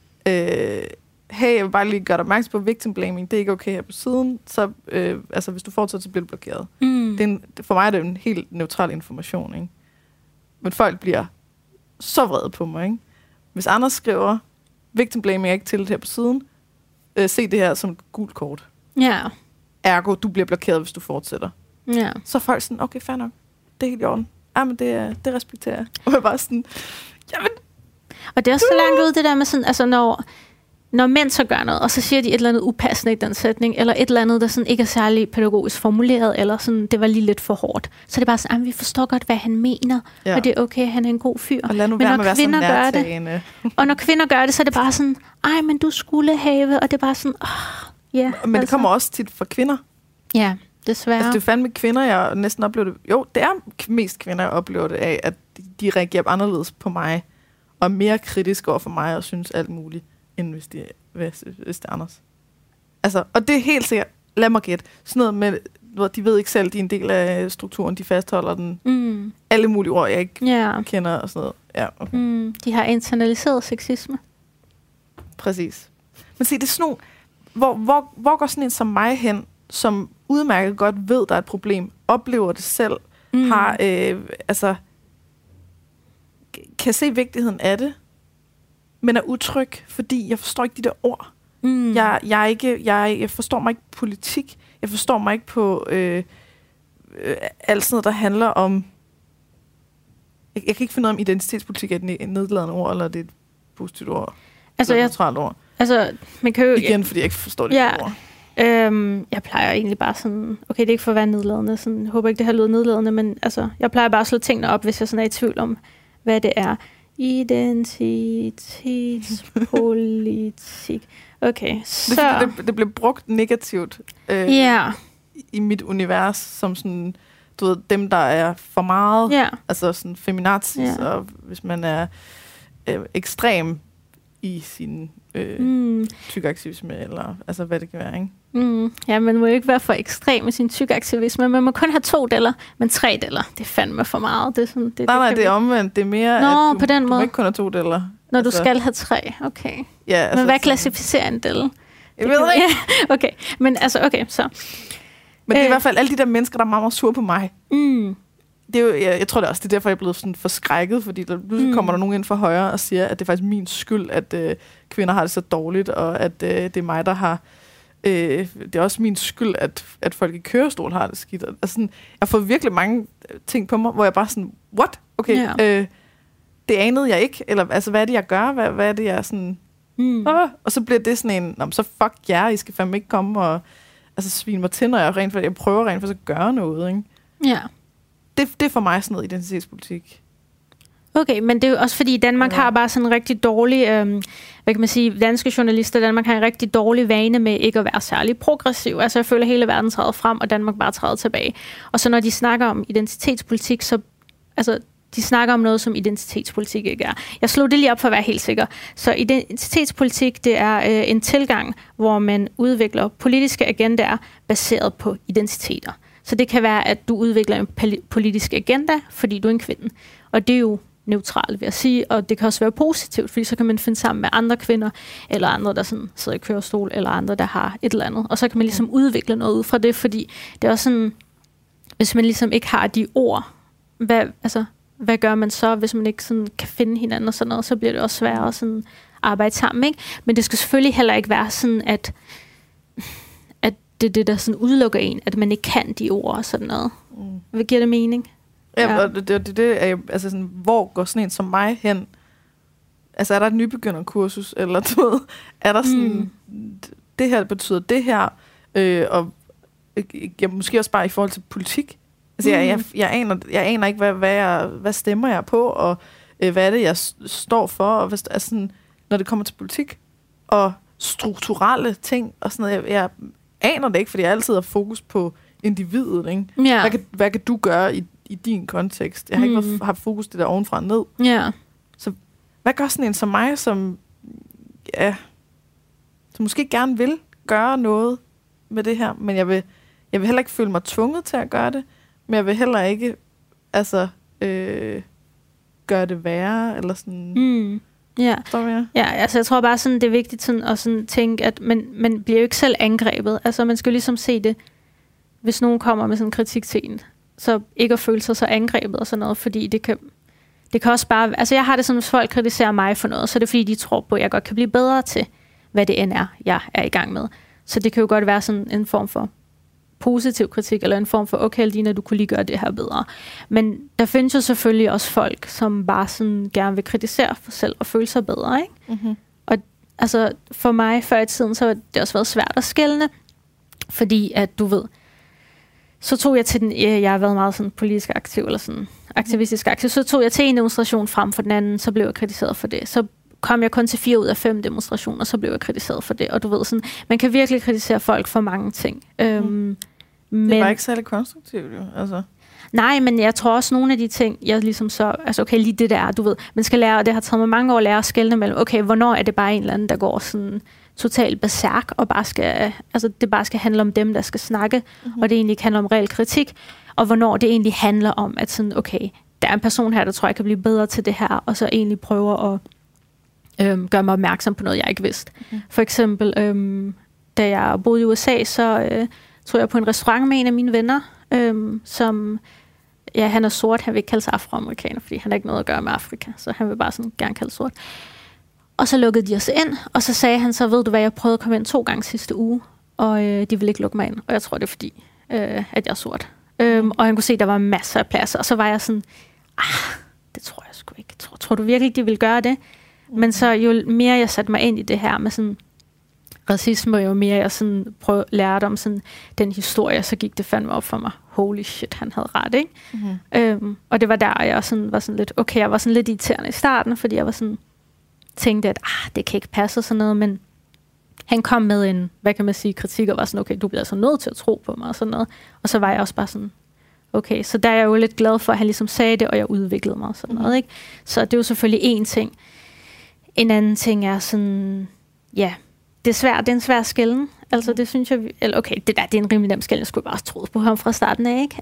hey, jeg vil bare lige gøre dig opmærksom på victim blaming, det er ikke okay her på siden, så hvis du fortsætter, så bliver du blokeret. For mig er det en helt neutral information, ikke? Men folk bliver så vrede på mig, ikke? Hvis andre skriver, victim blaming er ikke til her på siden, se det her som et gult kort. Ja. Ergo, du bliver blokeret, hvis du fortsætter. Ja. Så er folk sådan, okay, fair nok, det er helt i orden. Men det respekterer jeg. Og jeg bare sådan, jamen... Og det er også så langt ud, det der med sådan, altså når mænd så gør noget, og så siger de et eller andet upassende i den sætning, eller et eller andet, der sådan ikke er særlig pædagogisk formuleret, eller sådan, det var lige lidt for hårdt. Så det er bare sådan, vi forstår godt, hvad han mener, og det er okay, han er en god fyr. Og lad nu være med at være så nærtagende. Og når kvinder gør det, så er det bare sådan, men du skulle have, og det er bare sådan, Men det kommer også tit fra kvinder. Ja, desværre. Altså det er fandme kvinder, jeg næsten oplever det. Jo, det er mest kvinder, jeg oplever det af, at de reagerer anderledes på mig, og er mere kritiske over for mig, og synes alt muligt, end hvis det er Anders. Altså, og det er helt sikkert, lad mig gætte, sådan noget med, hvor de ved ikke selv, de er en del af strukturen, de fastholder den. alle mulige ord, jeg ikke kender og sådan noget. Ja, okay. De har internaliseret sexisme. Præcis. Men se, det er sådan nogle, hvor går sådan en som mig hen, som udmærket godt ved, der er et problem, oplever det selv, har, kan se vigtigheden af det, men er utryg, fordi jeg forstår ikke de der ord. Jeg forstår mig ikke på politik. Jeg forstår mig ikke på alt sådan noget, der handler om... Jeg kan ikke finde ud af, om identitetspolitik er et nedladende ord, eller det er et positivt ord. Altså, et neutralt ord. Altså, man kan jo... Igen, fordi jeg ikke forstår det ord. Jeg plejer egentlig bare sådan... Okay, det er ikke for at være nedladende. Sådan, jeg håber ikke, det har lydet nedladende, men altså, jeg plejer bare at slå tingene op, hvis jeg sådan er i tvivl om, hvad det er. Identitetspolitik. Okay, så... Det blev brugt negativt i mit univers, som sådan, du ved, dem, der er for meget, altså sådan feminazis, og hvis man er ekstrem i sin tykaktivisme, eller altså hvad det kan være, ikke? Ja, man må jo ikke være for ekstrem i sin tykaktivisme, man må kun have 2 deller, men 3 deller, det er fandme for meget. Det er sådan, nej, det er omvendt. Det er mere, at på den du måde. Må ikke kun have 2 deller. Når du skal have 3, okay. Ja, altså, men hvad klassificerer en del? Jeg ved ikke. Okay, men altså, okay, så. Men det er i hvert fald alle de der mennesker, der er meget, meget sure på mig. Det er jo, jeg tror det også, det er derfor, jeg er blevet sådan forskrækket, fordi der kommer der nogen ind fra højre og siger, at det er faktisk min skyld, at kvinder har det så dårligt, og at det er mig, der har... det er også min skyld, at folk i kørestol har det skidt. Altså, sådan, jeg får virkelig mange ting på mig, hvor jeg bare sådan, what? Okay, det anede jeg ikke. Eller altså, hvad er det, jeg gør? Hvad er det, jeg sådan... Og så bliver det sådan en, så fuck jer, I skal fandme ikke komme og svine mig til, når jeg prøver rent for at gøre noget, ikke? Ja. Det er for mig sådan noget identitetspolitik. Okay, men det er jo også fordi Danmark har bare sådan en rigtig dårlig, hvad kan man sige, danske journalister, Danmark har en rigtig dårlig vane med ikke at være særlig progressiv. Altså jeg føler, at hele verden træder frem, og Danmark bare træder tilbage. Og så når de snakker om identitetspolitik, så altså de snakker om noget, som identitetspolitik ikke er. Jeg slog det lige op for at være helt sikker. Så identitetspolitik, det er en tilgang, hvor man udvikler politiske agendaer baseret på identiteter. Så det kan være, at du udvikler en politisk agenda, fordi du er en kvinde. Og det er jo neutralt, vil jeg sige, og det kan også være positivt, fordi så kan man finde sammen med andre kvinder, eller andre, der sådan sidder i kørestol, eller andre, der har et eller andet. Og så kan man ligesom udvikle noget ud fra det, fordi det er også sådan, hvis man ligesom ikke har de ord, hvad gør man så, hvis man ikke sådan kan finde hinanden og sådan noget, så bliver det også sværere at sådan arbejde sammen, ikke? Men det skal selvfølgelig heller ikke være sådan, at det er det, der sådan udelukker en, at man ikke kan de ord og sådan noget. Hvad giver det mening? Ja, og det er jo, altså sådan, hvor går sådan en som mig hen? Altså, er der et nybegynderkursus, eller du ved, er der sådan, det her betyder det her, og måske også bare i forhold til politik. Altså, jeg aner ikke, hvad stemmer jeg på, og hvad er det, jeg står for, og altså, sådan, når det kommer til politik, og strukturelle ting, og sådan noget, jeg aner det ikke, fordi jeg altid har fokus på individet, ikke? Ja. Hvad kan du gøre i din kontekst? Jeg har ikke haft fokus det der ovenfra og ned. Ja. Så hvad gør sådan en som mig, som måske gerne vil gøre noget med det her, men jeg vil heller ikke føle mig tvunget til at gøre det, men jeg vil heller ikke gøre det værre, eller sådan... Ja. Altså jeg tror bare sådan, det er vigtigt sådan, at sådan tænke, at man bliver jo ikke selv angrebet. Altså man skal jo ligesom se det, hvis nogen kommer med sådan en kritik til en, så ikke at føle sig så angrebet og sådan noget, fordi det kan også bare... Altså jeg har det sådan, hvis folk kritiserer mig for noget, så er det fordi, de tror på, at jeg godt kan blive bedre til, hvad det end er, jeg er i gang med. Så det kan jo godt være sådan en form for positiv kritik, eller en form for, okay, Line, du kunne lige gøre det her bedre. Men der findes jo selvfølgelig også folk, som bare sådan gerne vil kritisere for selv og føle sig bedre, ikke? Mm-hmm. Og altså, for mig før i tiden, så har det også været svært at skelne, fordi at, du ved, så tog jeg til den, jeg har været meget sådan politisk aktiv, eller sådan aktivistisk aktiv, så tog jeg til en demonstration frem for den anden, så blev jeg kritiseret for det. Så kom jeg kun til 4 ud af 5 demonstrationer, så blev jeg kritiseret for det. Og du ved sådan, man kan virkelig kritisere folk for mange ting. Men det var ikke særlig konstruktivt, jo. Altså. Nej, men jeg tror også nogle af de ting, jeg ligesom så, altså okay, lige det der, du ved, man skal lære, og det har taget mig mange år at lære at skelne mellem, okay, hvornår er det bare en eller anden, der går sådan totalt berserk, og bare skal, altså det bare skal handle om dem, der skal snakke, og det egentlig ikke handler om reel kritik, og hvornår det egentlig handler om, at sådan, okay, der er en person her, der tror jeg kan blive bedre til det her, og så egentlig prøver at gøre mig opmærksom på noget, jeg ikke vidste. For eksempel, da jeg boede i USA, så tog jeg på en restaurant med en af mine venner, som, ja, han er sort, han vil ikke kalde sig afroamerikaner, fordi han har ikke noget at gøre med Afrika, så han vil bare sådan gerne kalde sort. Og så lukkede de os ind, og så sagde han så, ved du hvad, jeg prøvede at komme ind 2 gange sidste uge, og de ville ikke lukke mig ind, og jeg tror, det er fordi, at jeg er sort. Og han kunne se, at der var masser af pladser, og så var jeg sådan, det tror jeg sgu ikke. Tror du virkelig, de ville gøre det? Men så jo mere jeg satte mig ind i det her med sådan racisme, jo mere jeg sådan lærte om sådan den historie, så gik det fandme op for mig. Holy shit, han havde ret, ikke? Og det var der, jeg sådan var sådan lidt, okay, jeg var sådan lidt irriterende i starten, fordi jeg var sådan, tænkte, at det kan ikke passe sådan noget, men han kom med en, hvad kan man sige, kritik, og var sådan, okay, du bliver altså nødt til at tro på mig, og sådan noget. Og så var jeg også bare sådan, okay, så der er jeg jo lidt glad for, at han ligesom sagde det, og jeg udviklede mig og sådan noget, ikke? Så det er jo selvfølgelig en ting. En anden ting er sådan, ja, det er svært, det er en svær skelnen. Altså det synes jeg, eller okay, det er en rimelig nem skelnen, jeg skulle bare have troet på ham fra starten af, ikke?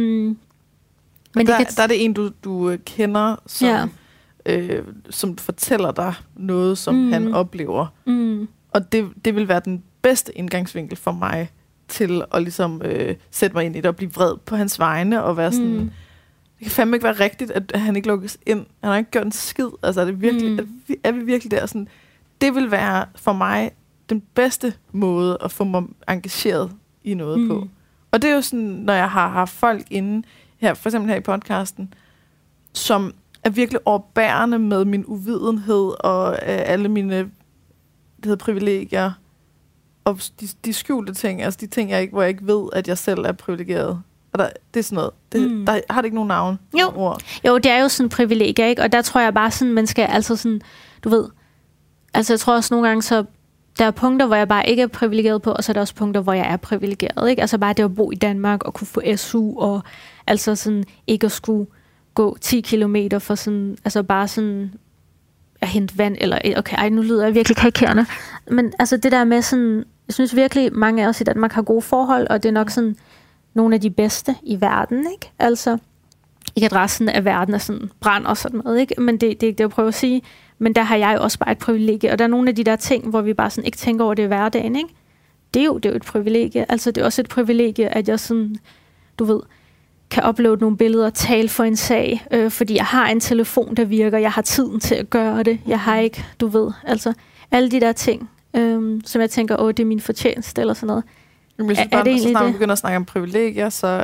Men der er det en, du kender, som, som fortæller dig noget, som han oplever. Og det vil være den bedste indgangsvinkel for mig til at ligesom sætte mig ind i det og blive vred på hans vegne og være sådan, det kan fandme ikke være rigtigt, at han ikke lukkes ind. Han har ikke gjort en skid. Altså er det virkelig, er vi virkelig der? Sådan, det vil være for mig den bedste måde at få mig engageret i noget på. Og det er jo sådan, når jeg har haft folk inde, her, for eksempel her i podcasten, som er virkelig overbærende med min uvidenhed og alle mine privilegier og de skjulte ting, altså de ting, hvor jeg ikke ved, at jeg selv er privilegeret. Og det er sådan noget. Der har det ikke nogen navn. Jo, det er jo sådan privilegier, ikke? Og der tror jeg bare sådan, man skal altså sådan, du ved, altså jeg tror også nogle gange, så der er punkter, hvor jeg bare ikke er privilegeret på, og så er der også punkter, hvor jeg er privilegeret, ikke? Altså bare det at bo i Danmark og kunne få SU, og altså sådan ikke at skulle gå 10 kilometer for sådan, altså bare sådan at hente vand, eller okay, nu lyder jeg virkelig karikerende, men altså det der med sådan, jeg synes virkelig, mange af os i Danmark har gode forhold, og det er nok sådan nogle af de bedste i verden, ikke? Altså, ikke at resten af verden er sådan brand og sådan noget, ikke? Men det er ikke det, jeg prøver at sige. Men der har jeg jo også bare et privilegie, og der er nogle af de der ting, hvor vi bare sådan ikke tænker over det i hverdagen, ikke? Det er jo et privilegie. Altså, det er også et privilegie, at jeg sådan, du ved, kan uploade nogle billeder og tale for en sag, fordi jeg har en telefon, der virker, jeg har tiden til at gøre det, jeg har ikke, du ved, altså, alle de der ting, som jeg tænker, det er min fortjeneste, eller sådan noget. Hvis vi bare snart begynder at snakke om privilegier, så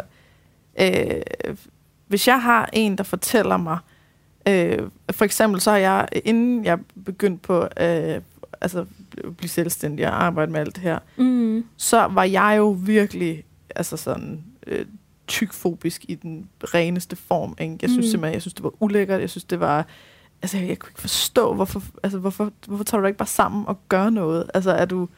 hvis jeg har en, der fortæller mig, for eksempel så har jeg, inden jeg begyndte på altså blive selvstændig og arbejde med alt det her, så var jeg jo virkelig altså sådan tykfobisk i den reneste form. Ikke? Jeg synes simpelthen, det var ulækkert, jeg synes det var, altså jeg kunne ikke forstå, hvorfor tager du dig ikke bare sammen og gør noget? Altså er du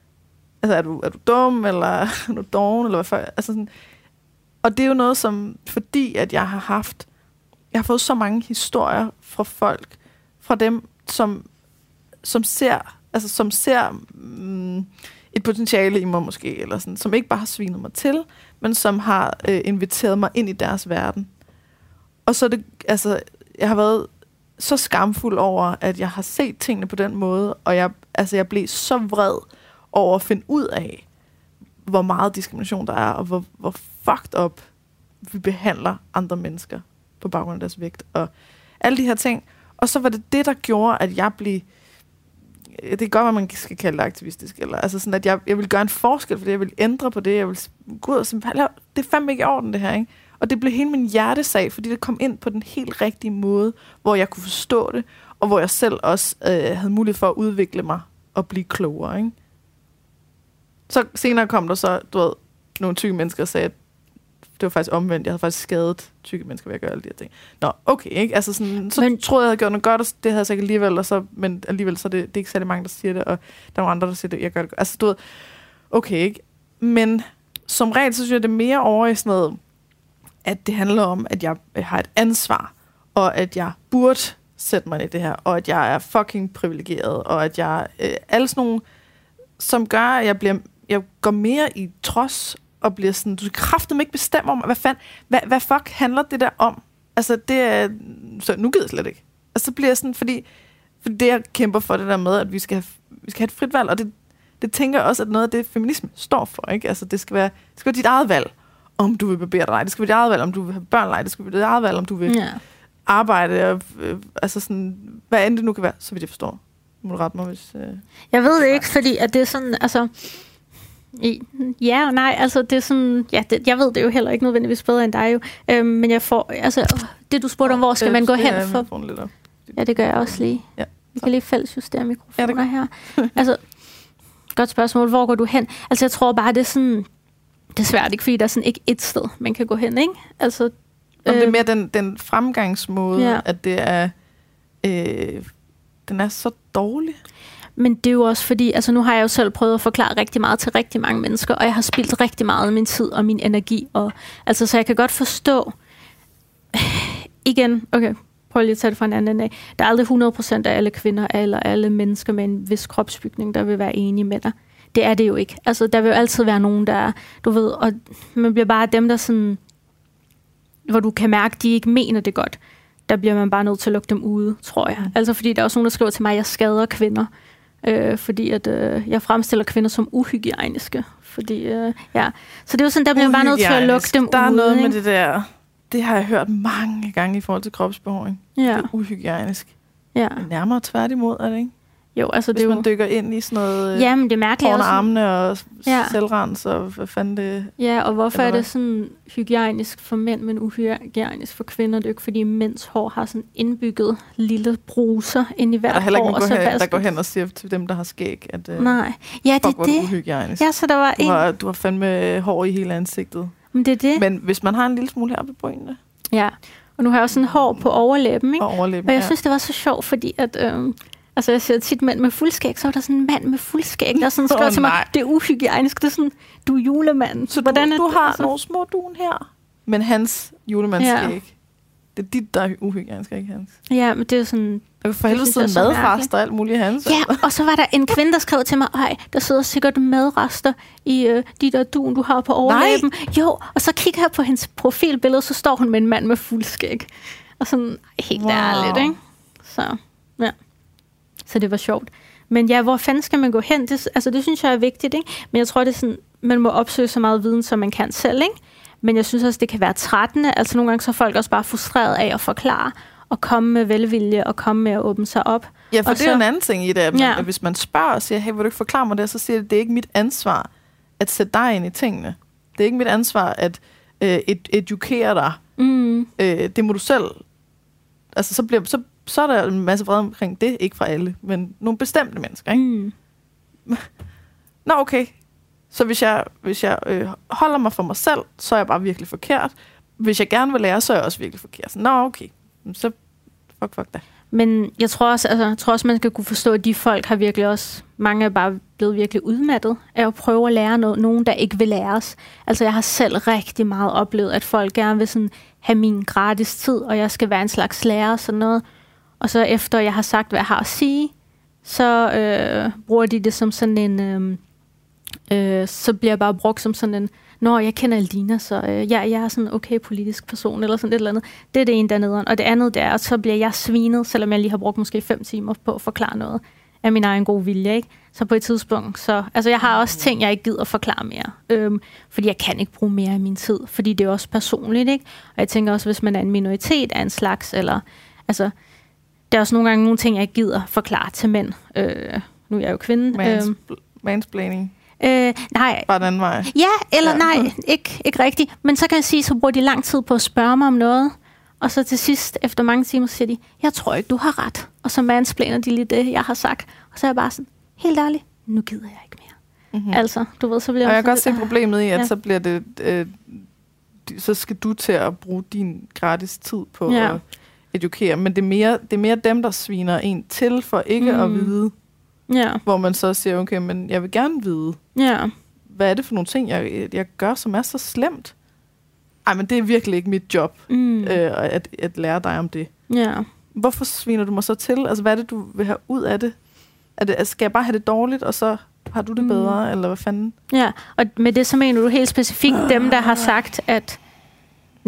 dum, eller er du doven, eller hvad for, altså sådan. Og det er jo noget, som, fordi at jeg har fået så mange historier fra folk, fra dem, som ser et potentiale i mig måske, eller sådan, som ikke bare har svinet mig til, men som har inviteret mig ind i deres verden. Og så det, altså, jeg har været så skamfuld over, at jeg har set tingene på den måde, og jeg blev så vred over at finde ud af, hvor meget diskrimination der er, og hvor fucked up vi behandler andre mennesker på baggrund af deres vægt, og alle de her ting. Og så var det, der gjorde, at jeg blev, det kan godt være, man skal kalde det aktivistisk, eller altså sådan, at jeg ville gøre en forskel, fordi jeg ville ændre på det, jeg ville gå ud og sige, det er fandme ikke i orden, det her, ikke? Og det blev hele min hjertesag, fordi det kom ind på den helt rigtige måde, hvor jeg kunne forstå det, og hvor jeg selv også havde mulighed for at udvikle mig og blive klogere, ikke? Så senere kom der så, nogle tykke mennesker og sagde, at det var faktisk omvendt. Jeg havde faktisk skadet tykke mennesker ved at gøre alle de her ting. Nå, okay, ikke? Altså sådan, så troede jeg havde gjort noget godt, og det havde jeg så ikke alligevel, men alligevel så det er ikke særlig mange, der siger det, og der er nogle andre, der siger det, jeg gør det godt. Altså, okay, ikke? Men som regel, så synes jeg, det er mere over i sådan noget, at det handler om, at jeg har et ansvar, og at jeg burde sætte mig i det her, og at jeg er fucking privilegeret, og at jeg alle sådan nogle, som gør, at jeg går mere i trods, og bliver sådan, du skal kraftedeme ikke bestemme om, hvad fuck handler det der om? Altså, det er... Så nu gider jeg slet ikke. Altså, så bliver jeg sådan, fordi det, jeg kæmper for det der med, at vi skal have et frit valg, og det tænker jeg også, at noget af det, feminisme står for, ikke? Altså, det skal være dit eget valg, om du vil barbere dig. Det skal være dit eget valg, om du vil have børn. Det skal være dit eget valg, om du vil arbejde. Og, altså sådan, hvad end det nu kan være, så vidt jeg forstår. Må du rette mig, hvis... Jeg ved ikke, fordi at det er sådan, altså... Ja og nej, altså det er sådan... Ja, jeg ved det jo heller ikke nødvendigvis bedre end dig jo. Men jeg får... Altså, det du spurgte om, hvor skal man gå hen for... Ja, det gør jeg også lige. Ja. Vi kan lige fællesjustere mikrofoner her. Altså, godt spørgsmål. Hvor går du hen? Altså, jeg tror bare, det er sådan... Det er svært, ikke? Fordi der er sådan ikke et sted, man kan gå hen, ikke? Altså... det er mere den fremgangsmåde, at det er... den er så dårlig. Men det er jo også fordi, altså nu har jeg jo selv prøvet at forklare rigtig meget til rigtig mange mennesker, og jeg har spildt rigtig meget af min tid og min energi. Og, altså, så jeg kan godt forstå... Igen, okay, prøv lige at tage det fra en anden af. Der er aldrig 100% af alle kvinder eller alle mennesker med en vis kropsbygning, der vil være enige med dig. Det er det jo ikke. Altså, der vil jo altid være nogen, der... Du ved, og man bliver bare dem, der sådan... Hvor du kan mærke, de ikke mener det godt. Der bliver man bare nødt til at lukke dem ude, tror jeg. Altså, fordi der er også nogen, der skriver til mig, at jeg skader kvinder. Fordi at jeg fremstiller kvinder som uhygiejniske. Fordi, ja. Så det er jo sådan, der bliver man bare nødt til at lukke dem ude. Der er noget med det der... Det har jeg hørt mange gange i forhold til kropsbehåring. Ja. Det er uhygiejnisk. Ja. Nærmere tværtimod, er det ikke? Jo, altså hvis det man dykker ind i sådan noget... Jamen, det er mærkeligt. Tårne armene og selvrens og hvad fanden det... Ja, og hvorfor er det sådan hygiejnisk for mænd, men uhygiejnisk for kvinder? Det er jo ikke, fordi mænds hår har sådan indbygget lille bruser ind i hvert hår. Der er heller ikke der går hen og siger til dem, der har skæg, at nej. Ja, det er det. Uhygiejnisk. Ja, så der var du har fandme hår i hele ansigtet. Men det er det. Men hvis man har en lille smule her på brynene... Ja, og nu har jeg også sådan hår på overlæben, ikke? Og jeg synes, det var så sjovt, fordi at... Altså, jeg ser tit mænd med fuldskæg, så er der sådan en mand med fuldskæg, der sådan skriver til mig, det er uhygiejnisk, det er sådan, du er julemand. Så du har nogle små dun her, men hans julemandsskæg, det er dit, der er uhygiejnisk, ikke hans? Ja, men det er sådan... Der for helvede sådan madrester og alt muligt hans. Ja, og så var der en kvinde, der skrev til mig, der sidder sikkert madrester i de der dun, du har på overlæben. Nej. Jo, og så kigger jeg på hendes profilbillede, så står hun med en mand med fuldskæg. Og sådan, helt ærligt, ikke? Så, ja. Så det var sjovt. Men ja, hvor fanden skal man gå hen? Det synes jeg er vigtigt, ikke? Men jeg tror, det er sådan, man må opsøge så meget viden, som man kan selv, ikke? Men jeg synes også, det kan være trættende. Altså nogle gange så er folk også bare frustreret af at forklare, og komme med velvilje, og komme med at åbne sig op. Ja, for og det er en anden ting i det, at hvis man spørger og siger, hey, vil du ikke forklare mig det? Så siger det er ikke mit ansvar at sætte dig ind i tingene. Det er ikke mit ansvar at edukere dig. Det må du selv. Altså, så er der en masse vrede omkring det, ikke fra alle, men nogle bestemte mennesker, ikke? Nå, okay. Så hvis jeg holder mig for mig selv, så er jeg bare virkelig forkert. Hvis jeg gerne vil lære, så er jeg også virkelig forkert. Nå, okay. Så fuck da. Men jeg tror også, man skal kunne forstå, at de folk har virkelig også... Mange er bare blevet virkelig udmattet af at prøve at lære nogen, der ikke vil læres. Altså, jeg har selv rigtig meget oplevet, at folk gerne vil sådan have min gratis tid, og jeg skal være en slags lærer og sådan noget. Og så efter jeg har sagt, hvad jeg har at sige, så bruger de det som sådan en... så bliver jeg bare brugt som sådan en... Nå, jeg kender Aldina, så jeg er sådan en okay politisk person, eller sådan et eller andet. Det er det ene dernede. Og det andet, det er, at så bliver jeg svinet, selvom jeg lige har brugt måske 5 timer på at forklare noget af min egen gode vilje, ikke? Så på et tidspunkt, så... Altså, jeg har også ting, jeg ikke gider forklare mere. Fordi jeg kan ikke bruge mere af min tid, fordi det er også personligt, ikke? Og jeg tænker også, hvis man er en minoritet af en slags, eller... Altså, der er også nogle gange nogle ting, jeg ikke gider forklare til mænd. Nu er jeg jo kvinde. Mansplaining. Nej. Bare den anden vej. Ja, eller nej, ikke rigtigt. Men så kan jeg sige, så bruger de lang tid på at spørge mig om noget. Og så til sidst, efter mange timer, siger de, jeg tror ikke, du har ret. Og så mansplainer de lige det, jeg har sagt. Og så er jeg bare sådan, helt ærligt, nu gider jeg ikke mere. Mm-hmm. Altså, du ved, så bliver og jeg kan godt se problemet i, at så bliver det... så skal du til at bruge din gratis tid på at edukere. Men det er mere dem, der sviner en til for ikke at vide. Ja. Hvor man så siger, okay, men jeg vil gerne vide, hvad er det for nogle ting, jeg gør, som er så slemt? Ej, men det er virkelig ikke mit job, at lære dig om det. Ja. Hvorfor sviner du mig så til? Altså, hvad er det, du vil have ud af det? Skal jeg bare have det dårligt, og så har du det bedre, eller hvad fanden? Ja, og med det så mener du helt specifikt dem, der har sagt, at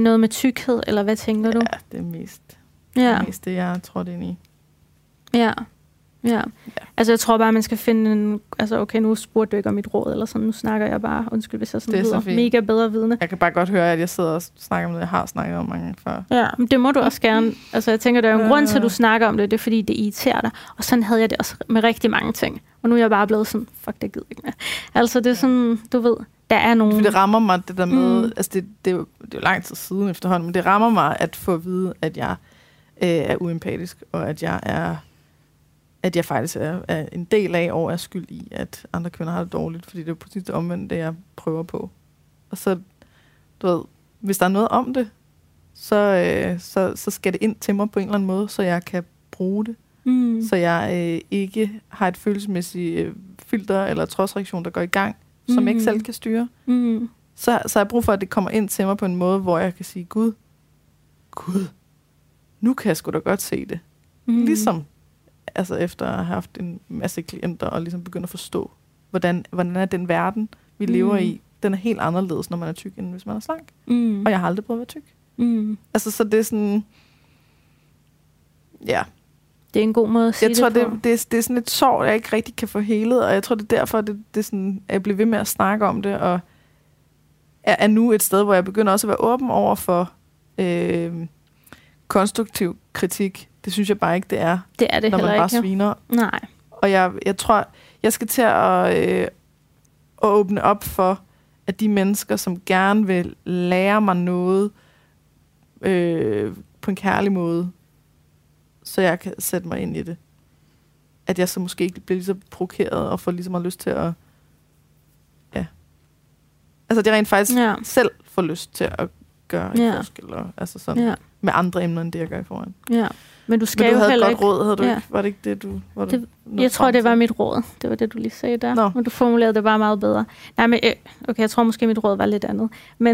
noget med tykkhed, eller hvad tænker du? Ja, det er mest det, jeg tror, det er i. Ja. Altså, jeg tror bare, man skal finde en... Altså, okay, nu spurgte du ikke om mit råd, eller sådan. Nu snakker jeg bare... Undskyld, hvis jeg sådan lyder mega bedre vidne. Jeg kan bare godt høre, at jeg sidder og snakker om det, jeg har snakket om mange før. Ja, men det må du også gerne. Altså, jeg tænker, der er en grund til, at du snakker om det. Det er, fordi det irriterer dig. Og sådan havde jeg det også med rigtig mange ting. Og nu er jeg bare blevet sådan... Fuck, det gider ikke mere. Altså, det er sådan... Du ved, der er nogen... Fordi det rammer mig, det der med... Altså, det er jo lang tid siden efterhånden, men det rammer mig at få at vide, at jeg er uempatisk, og at jeg faktisk er en del af og er skyld i, at andre kvinder har det dårligt, fordi det er præcis det omvendte, det jeg prøver på. Og så, du ved, hvis der er noget om det, så skal det ind til mig på en eller anden måde, så jeg kan bruge det. Så jeg ikke har et følelsesmæssigt filter eller trodsreaktion, der går i gang, som jeg ikke selv kan styre. Så har jeg brug for, at det kommer ind til mig på en måde, hvor jeg kan sige, Gud, nu kan jeg sgu da godt se det. Ligesom altså efter at have haft en masse klienter og ligesom begynde at forstå, hvordan er den verden, vi lever i, den er helt anderledes, når man er tyk, end hvis man er slank. Og jeg har aldrig prøvet at være tyk. Altså, så det er sådan... Ja. Det er en god måde at sige det på. Jeg tror, det er sådan et sorg, jeg ikke rigtig kan få helet, og jeg tror, det er derfor, det er sådan, at jeg bliver ved med at snakke om det, og er nu et sted, hvor jeg begynder også at være åben over for konstruktiv kritik. Det synes jeg bare ikke, det er. Det er det når heller man bare ikke. Sviner. Nej. Og jeg tror, jeg skal til at åbne op for, at de mennesker, som gerne vil lære mig noget på en kærlig måde, så jeg kan sætte mig ind i det. At jeg så måske ikke bliver lige så provokeret og får lige så meget lyst til at... Ja. Altså, det er rent faktisk selv får lyst til at gøre en forskel. Altså sådan med andre emner, end det, jeg gør i forvejen. Ja. Men du skal men du jo havde heller et ikke... godt råd, havde du ikke? Var det ikke det, du... Jeg tror, det var mit råd. Det var det, du lige sagde der. Men du formulerede det bare meget bedre. Nej, men... Okay, jeg tror måske, mit råd var lidt andet. Men...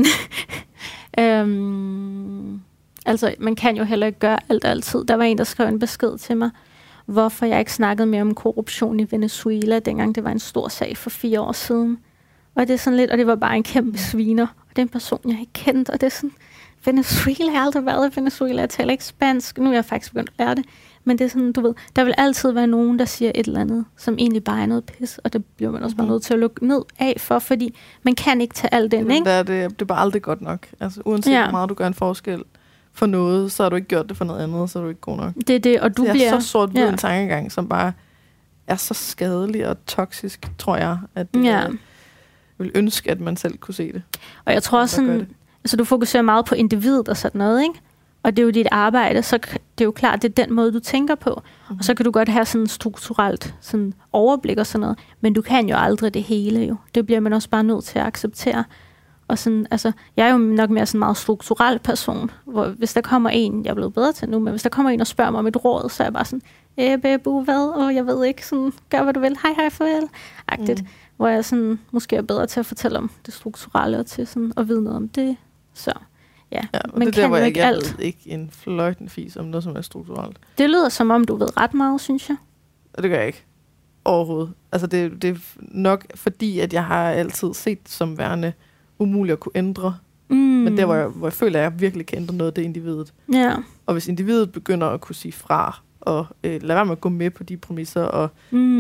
altså, man kan jo heller ikke gøre alt altid. Der var en, der skrev en besked til mig, hvorfor jeg ikke snakkede mere om korruption i Venezuela, dengang det var en stor sag for 4 år siden. Og det er sådan lidt... Og det var bare en kæmpe sviner. Og det er en person, jeg ikke kendte. Og det er sådan... Venezuela, jeg har aldrig været i Venezuela, jeg taler ikke spansk, nu er jeg faktisk begyndt at lære det, men det er sådan, du ved, der vil altid være nogen, der siger et eller andet, som egentlig bare er noget pis, og det bliver man også bare nødt til at lukke ned af for, fordi man kan ikke tage alt den, ikke? Det er bare aldrig godt nok. Altså uanset hvor meget du gør en forskel for noget, så har du ikke gjort det for noget andet, så er du ikke god nok. Det er det, og du bliver... Det er så sort-hvid en tankegang, som bare er så skadelig og toksisk, tror jeg, at jeg vil ønske, at man selv kunne se det. Og jeg tror også sådan... Altså, du fokuserer meget på individet og sådan noget, ikke? Og det er jo dit arbejde, så det er jo klart, det er den måde, du tænker på. Og så kan du godt have sådan strukturelt sådan overblik og sådan noget, men du kan jo aldrig det hele jo. Det bliver man også bare nødt til at acceptere. Og sådan, altså, jeg er jo nok mere sådan en meget strukturel person, hvor hvis der kommer en, jeg er blevet bedre til nu, men hvis der kommer en og spørger mig om et råd, så er jeg bare sådan, babu, hvad? Og jeg ved ikke, sådan, gør hvad du vil, hej, farvel, agtigt. Hvor jeg sådan, måske er bedre til at fortælle om det strukturelle og til sådan, at vide noget om det. Så man det er kan der, jo ikke alt. Jeg ved ikke en fløjten fis om noget, som er strukturelt. Det lyder som om, du ved ret meget, synes jeg. Og det gør jeg ikke. Overhovedet. Altså det er nok fordi, at jeg har altid set som værende umuligt at kunne ændre. Men der, hvor jeg føler, at jeg virkelig kan ændre noget, det er individet. Ja. Og hvis individet begynder at kunne sige fra, og lade være med at gå med på de præmisser, og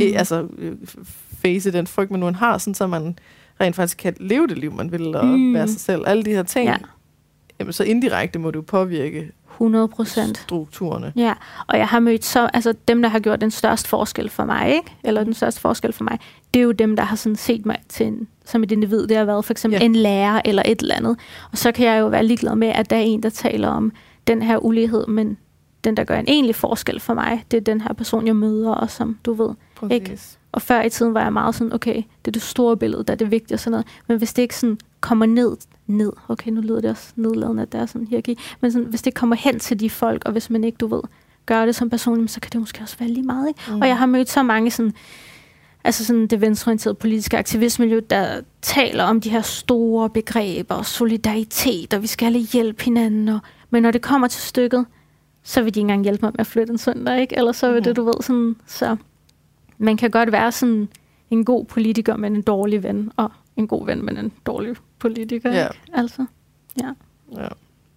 face den frygt, man nu har, sådan så man rent faktisk kan leve det liv, man vil, og være sig selv. Alle de her ting, jamen, så indirekte må du påvirke 100% strukturerne. Ja, og jeg har mødt så, altså dem, der har gjort den største forskel for mig, ikke? Eller den største forskel for mig, det er jo dem, der har sådan set mig som et individ. Det har været for eksempel en lærer eller et eller andet. Og så kan jeg jo være ligeglad med, at der er en, der taler om den her ulighed, men den, der gør en egentlig forskel for mig, det er den her person, jeg møder, og som du ved, ikke? Og før i tiden var jeg meget sådan, okay, det er det store billede, der er det vigtige og sådan noget. Men hvis det ikke sådan kommer ned, okay, nu lyder det også nedladende, at der er sådan en hierarki, men sådan, hvis det kommer hen til de folk, og hvis man ikke, du ved, gør det som person, så kan det måske også være lige meget, ikke? Og jeg har mødt så mange sådan, altså sådan det venstreorienterede politiske aktivistmiljø, der taler om de her store begreber, solidaritet, og vi skal alle hjælpe hinanden, men når det kommer til stykket, så vil de ikke engang hjælpe mig med at flytte en søndag, ikke? Eller så vil det, du ved, sådan, så man kan godt være sådan en god politiker, men en dårlig ven, og en god ven, men en dårlig politiker, ikke? Altså, ja.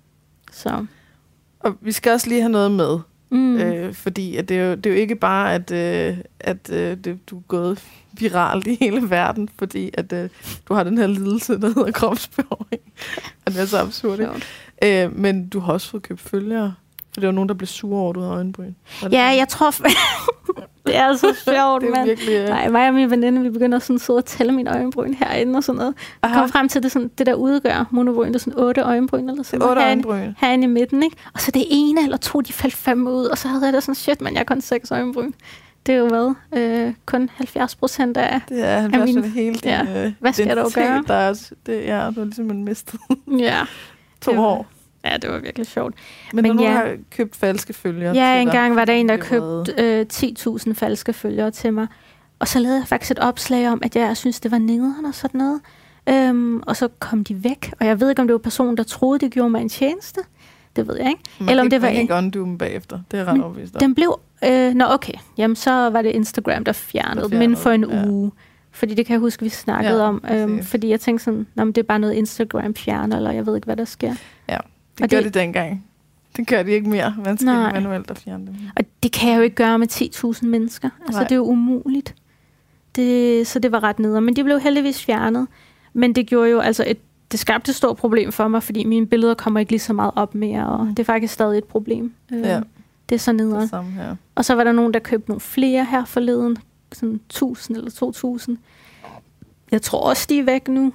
Så. Og vi skal også lige have noget med. Fordi at det er jo ikke bare, at du er gået viralt i hele verden, fordi at du har den her lidelse, der hedder kropsbehåring. Og det er så absurd, ikke? Men du har også fået købt følgere. For det var nogen, der blev sure over, du havde øjenbryn. Ja, jeg tror... det er så sjovt, mand. Virkelig... Nej, mig og min veninde, vi begynder sådan at sidde og tælle mine øjenbryn herinde og sådan noget. Og kom frem til, det der udgør monobryn, det er sådan 8 øjenbryn eller sådan noget. 8 øjenbryn. Herinde i midten, ikke? Og så det ene eller 2, de faldt 5 ud, og så havde jeg det sådan, shit, man, jeg har kun 6 øjenbryn. Det er jo hvad? Kun 70% af... Det er 70% af hele din hvad skal du gøre? Der er, du har ligesom en mistet. Ja. 2 år. Ja, det var virkelig sjovt. Men når du har købt falske følgere til dig? Engang var der en, der købte 10.000 falske følgere til mig. Og så lavede jeg faktisk et opslag om, at jeg synes, det var nederen og sådan noget. Og så kom de væk. Og jeg ved ikke, om det var personen, der troede, det gjorde mig en tjeneste. Det ved jeg ikke. Eller om det var ikke undo dem bagefter. Det er ret overbevist om. Den blev... okay. Jamen, så var det Instagram, der fjernede dem inden for en uge. Fordi det kan jeg huske, vi snakkede om. Fordi jeg tænkte sådan, det er bare noget Instagram fjerner, eller jeg ved ikke, hvad der sker. Ja. Det gør det dengang. Det gør de ikke mere. Man skal ikke manuelt at fjerne dem. Og det kan jeg jo ikke gøre med 10.000 mennesker. Altså, det er jo umuligt. Så det var ret nede. Men de blev heldigvis fjernet. Men det gjorde jo altså det skabte et stort problem for mig, fordi mine billeder kommer ikke lige så meget op mere, og det er faktisk stadig et problem. Det er så nederen. Og så var der nogen, der købte nogle flere her forleden. Sådan 1.000 eller 2.000. Jeg tror også, de er væk nu.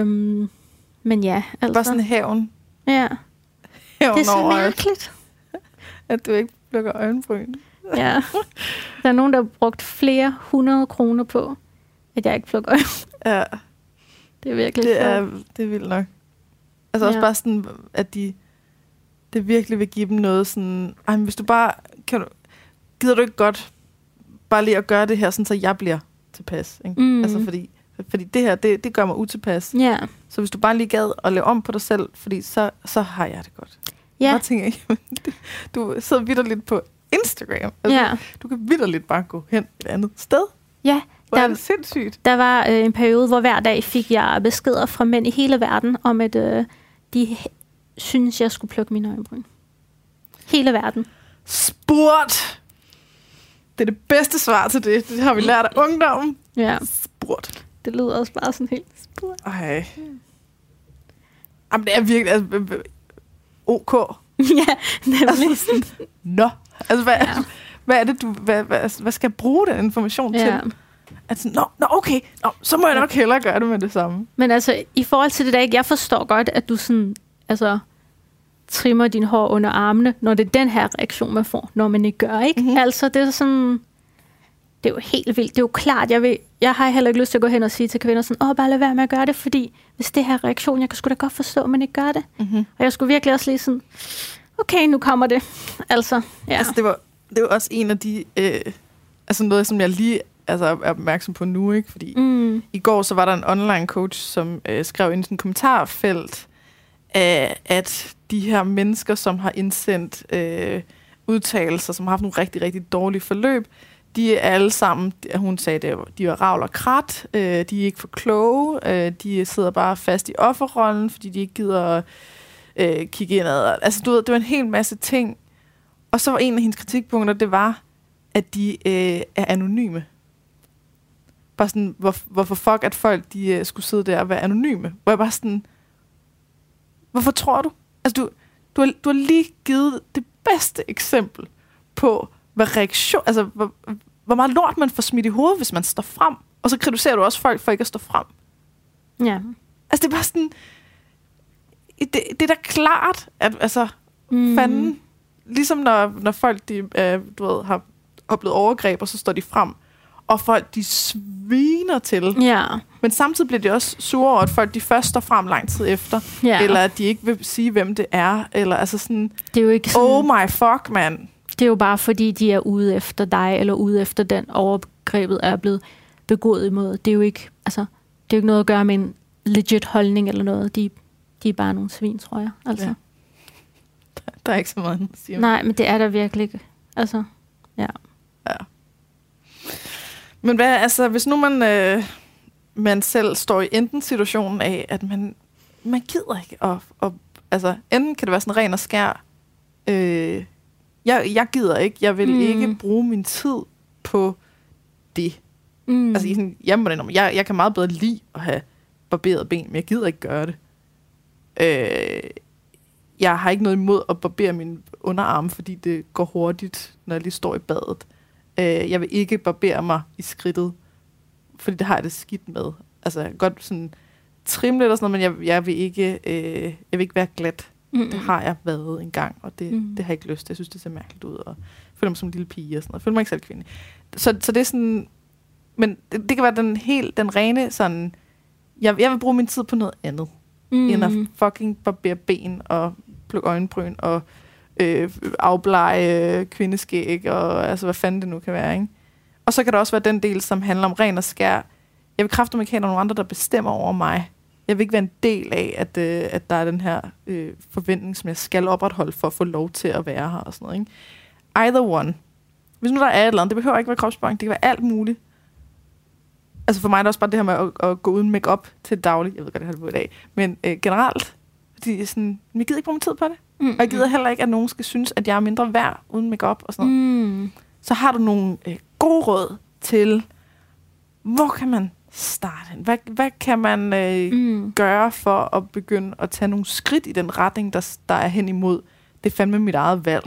Men ja, altså. Bare sådan hævn. Ja. Det er så mærkeligt. At du ikke plukker øjenbryn. Ja. Der er nogen, der har brugt flere 100 kroner på, at jeg ikke plukker øjenbryn. Ja. Det er virkelig det er vildt nok. Altså også bare sådan, at det virkelig vil give dem noget sådan, hvis du bare, gider du ikke godt bare lige at gøre det her, sådan, så jeg bliver tilpas. Ikke? Altså fordi det her, det gør mig utilpas. Yeah. Så hvis du bare lige gad at lave om på dig selv, fordi så har jeg det godt. Yeah. Jeg tænker, du sidder vitterligt på Instagram. Altså, du kan vitterligt bare gå hen et andet sted. Ja. Hvor er det sindssygt. Der var en periode, hvor hver dag fik jeg beskeder fra mænd i hele verden, om at de synes, jeg skulle plukke mine øjenbryn. Hele verden. Spurgt! Det er det bedste svar til det. Det har vi lært af ungdommen. Ja. Spurgt. Det lyder også bare sådan helt spurgt. Ej. Jamen, det er virkelig... Altså, OK. Ja, nemlig. Altså, nå. Altså, hvad er det, hvad skal jeg bruge den information til? Altså, okay. Så må jeg nok hellere gøre det med det samme. Men altså, i forhold til det der, jeg forstår godt, at du sådan... Altså, trimmer din hår under armene, når det er den her reaktion, man får, når man ikke gør, ikke? Mm-hmm. Altså, det er sådan... Det er jo helt vildt. Det er jo klart, jeg har heller ikke lyst til at gå hen og sige til kvinder sådan, bare lad være med at gøre det, fordi hvis det her reaktion, jeg kan sgu da godt forstå, at man ikke gør det. Mm-hmm. Og jeg skulle virkelig også lige sådan, okay, nu kommer det. Altså, ja. Altså, det var også en af de... altså noget, som jeg lige er opmærksom på nu, ikke? Fordi i går, så var der en online coach, som skrev ind i sådan et kommentarfelt, at de her mennesker, som har indsendt udtalelser, som har haft nogle rigtig, rigtig dårlige forløb, de er alle sammen, hun sagde, de er ravl og krat, de er ikke for kloge, de sidder bare fast i offerrollen, fordi de ikke gider kigge indad. Altså, du ved, det var en hel masse ting. Og så var en af hendes kritikpunkter, det var, at de er anonyme. Bare sådan, hvorfor fuck, at folk de skulle sidde der og være anonyme? Hvor jeg bare sådan, hvorfor tror du? Altså, du har lige givet det bedste eksempel på, hvad reaktion, altså, hvor meget lort man får smidt i hovedet, hvis man står frem. Og så kritiserer du også folk for ikke at stå frem. Ja. Altså, det er bare sådan, det er da klart, at altså, fanden, ligesom når folk, de, du ved, har oplevet overgreb, og så står de frem, og folk, de sviner til. Ja. Men samtidig bliver de også sure over, at folk, de først står frem lang tid efter, eller at de ikke vil sige, hvem det er, eller altså sådan, det er jo ikke sådan, oh my fuck, man. Det er jo bare fordi, de er ude efter dig, eller ude efter den overgrebet er blevet begået imod. Det er jo ikke, altså, det er jo ikke noget at gøre med en legit holdning eller noget. De er bare nogle svin, tror jeg. Altså. Ja. Der er ikke så meget at sige. Nej, men det er der virkelig ikke. Altså, ja. Men hvad, altså, hvis nu man selv står i enten situationen af, at man gider ikke Altså, enten kan det være sådan ren og skær. Jeg gider ikke. Jeg vil ikke bruge min tid på det. Altså, jeg kan meget bedre lide at have barberet ben, men jeg gider ikke gøre det. Jeg har ikke noget imod at barbere min underarm, fordi det går hurtigt, når jeg lige står i badet. Jeg vil ikke barbere mig i skridtet, fordi det har jeg det skidt med. Altså, jeg kan godt sådan trimme lidt og sådan noget, men jeg vil ikke være glat. Det har jeg været en gang, og det har jeg ikke lyst til. Jeg synes, det ser mærkeligt ud, og jeg føler mig som en lille pige og sådan noget. Jeg føler mig ikke selv kvinde. Så det er sådan... Men det kan være den rene sådan... Jeg vil bruge min tid på noget andet, end at fucking barbere ben og plukke øjenbryn og afblege kvindeskæg og altså hvad fanden det nu kan være, ikke? Og så kan der også være den del, som handler om ren og skær. Jeg vil kraftedeme ikke have nogen andre, der bestemmer over mig. Jeg vil ikke være en del af, at der er den her forventning, som jeg skal opretholde for at få lov til at være her og sådan noget, ikke? Either one. Hvis nu der er et eller andet, det behøver ikke være kropsbehåring, det kan være alt muligt. Altså for mig er det også bare det her med at gå uden make-up til daglig. Jeg ved godt, det har det på i dag. Men generelt, fordi sådan, jeg gider ikke bruge min tid på det. Og jeg gider heller ikke, at nogen skal synes, at jeg er mindre værd uden make-up og sådan noget. Så har du nogle gode råd til, hvor kan man starte? Hvad kan man gøre for at begynde at tage nogle skridt i den retning, der er hen imod? Det er fandme mit eget valg.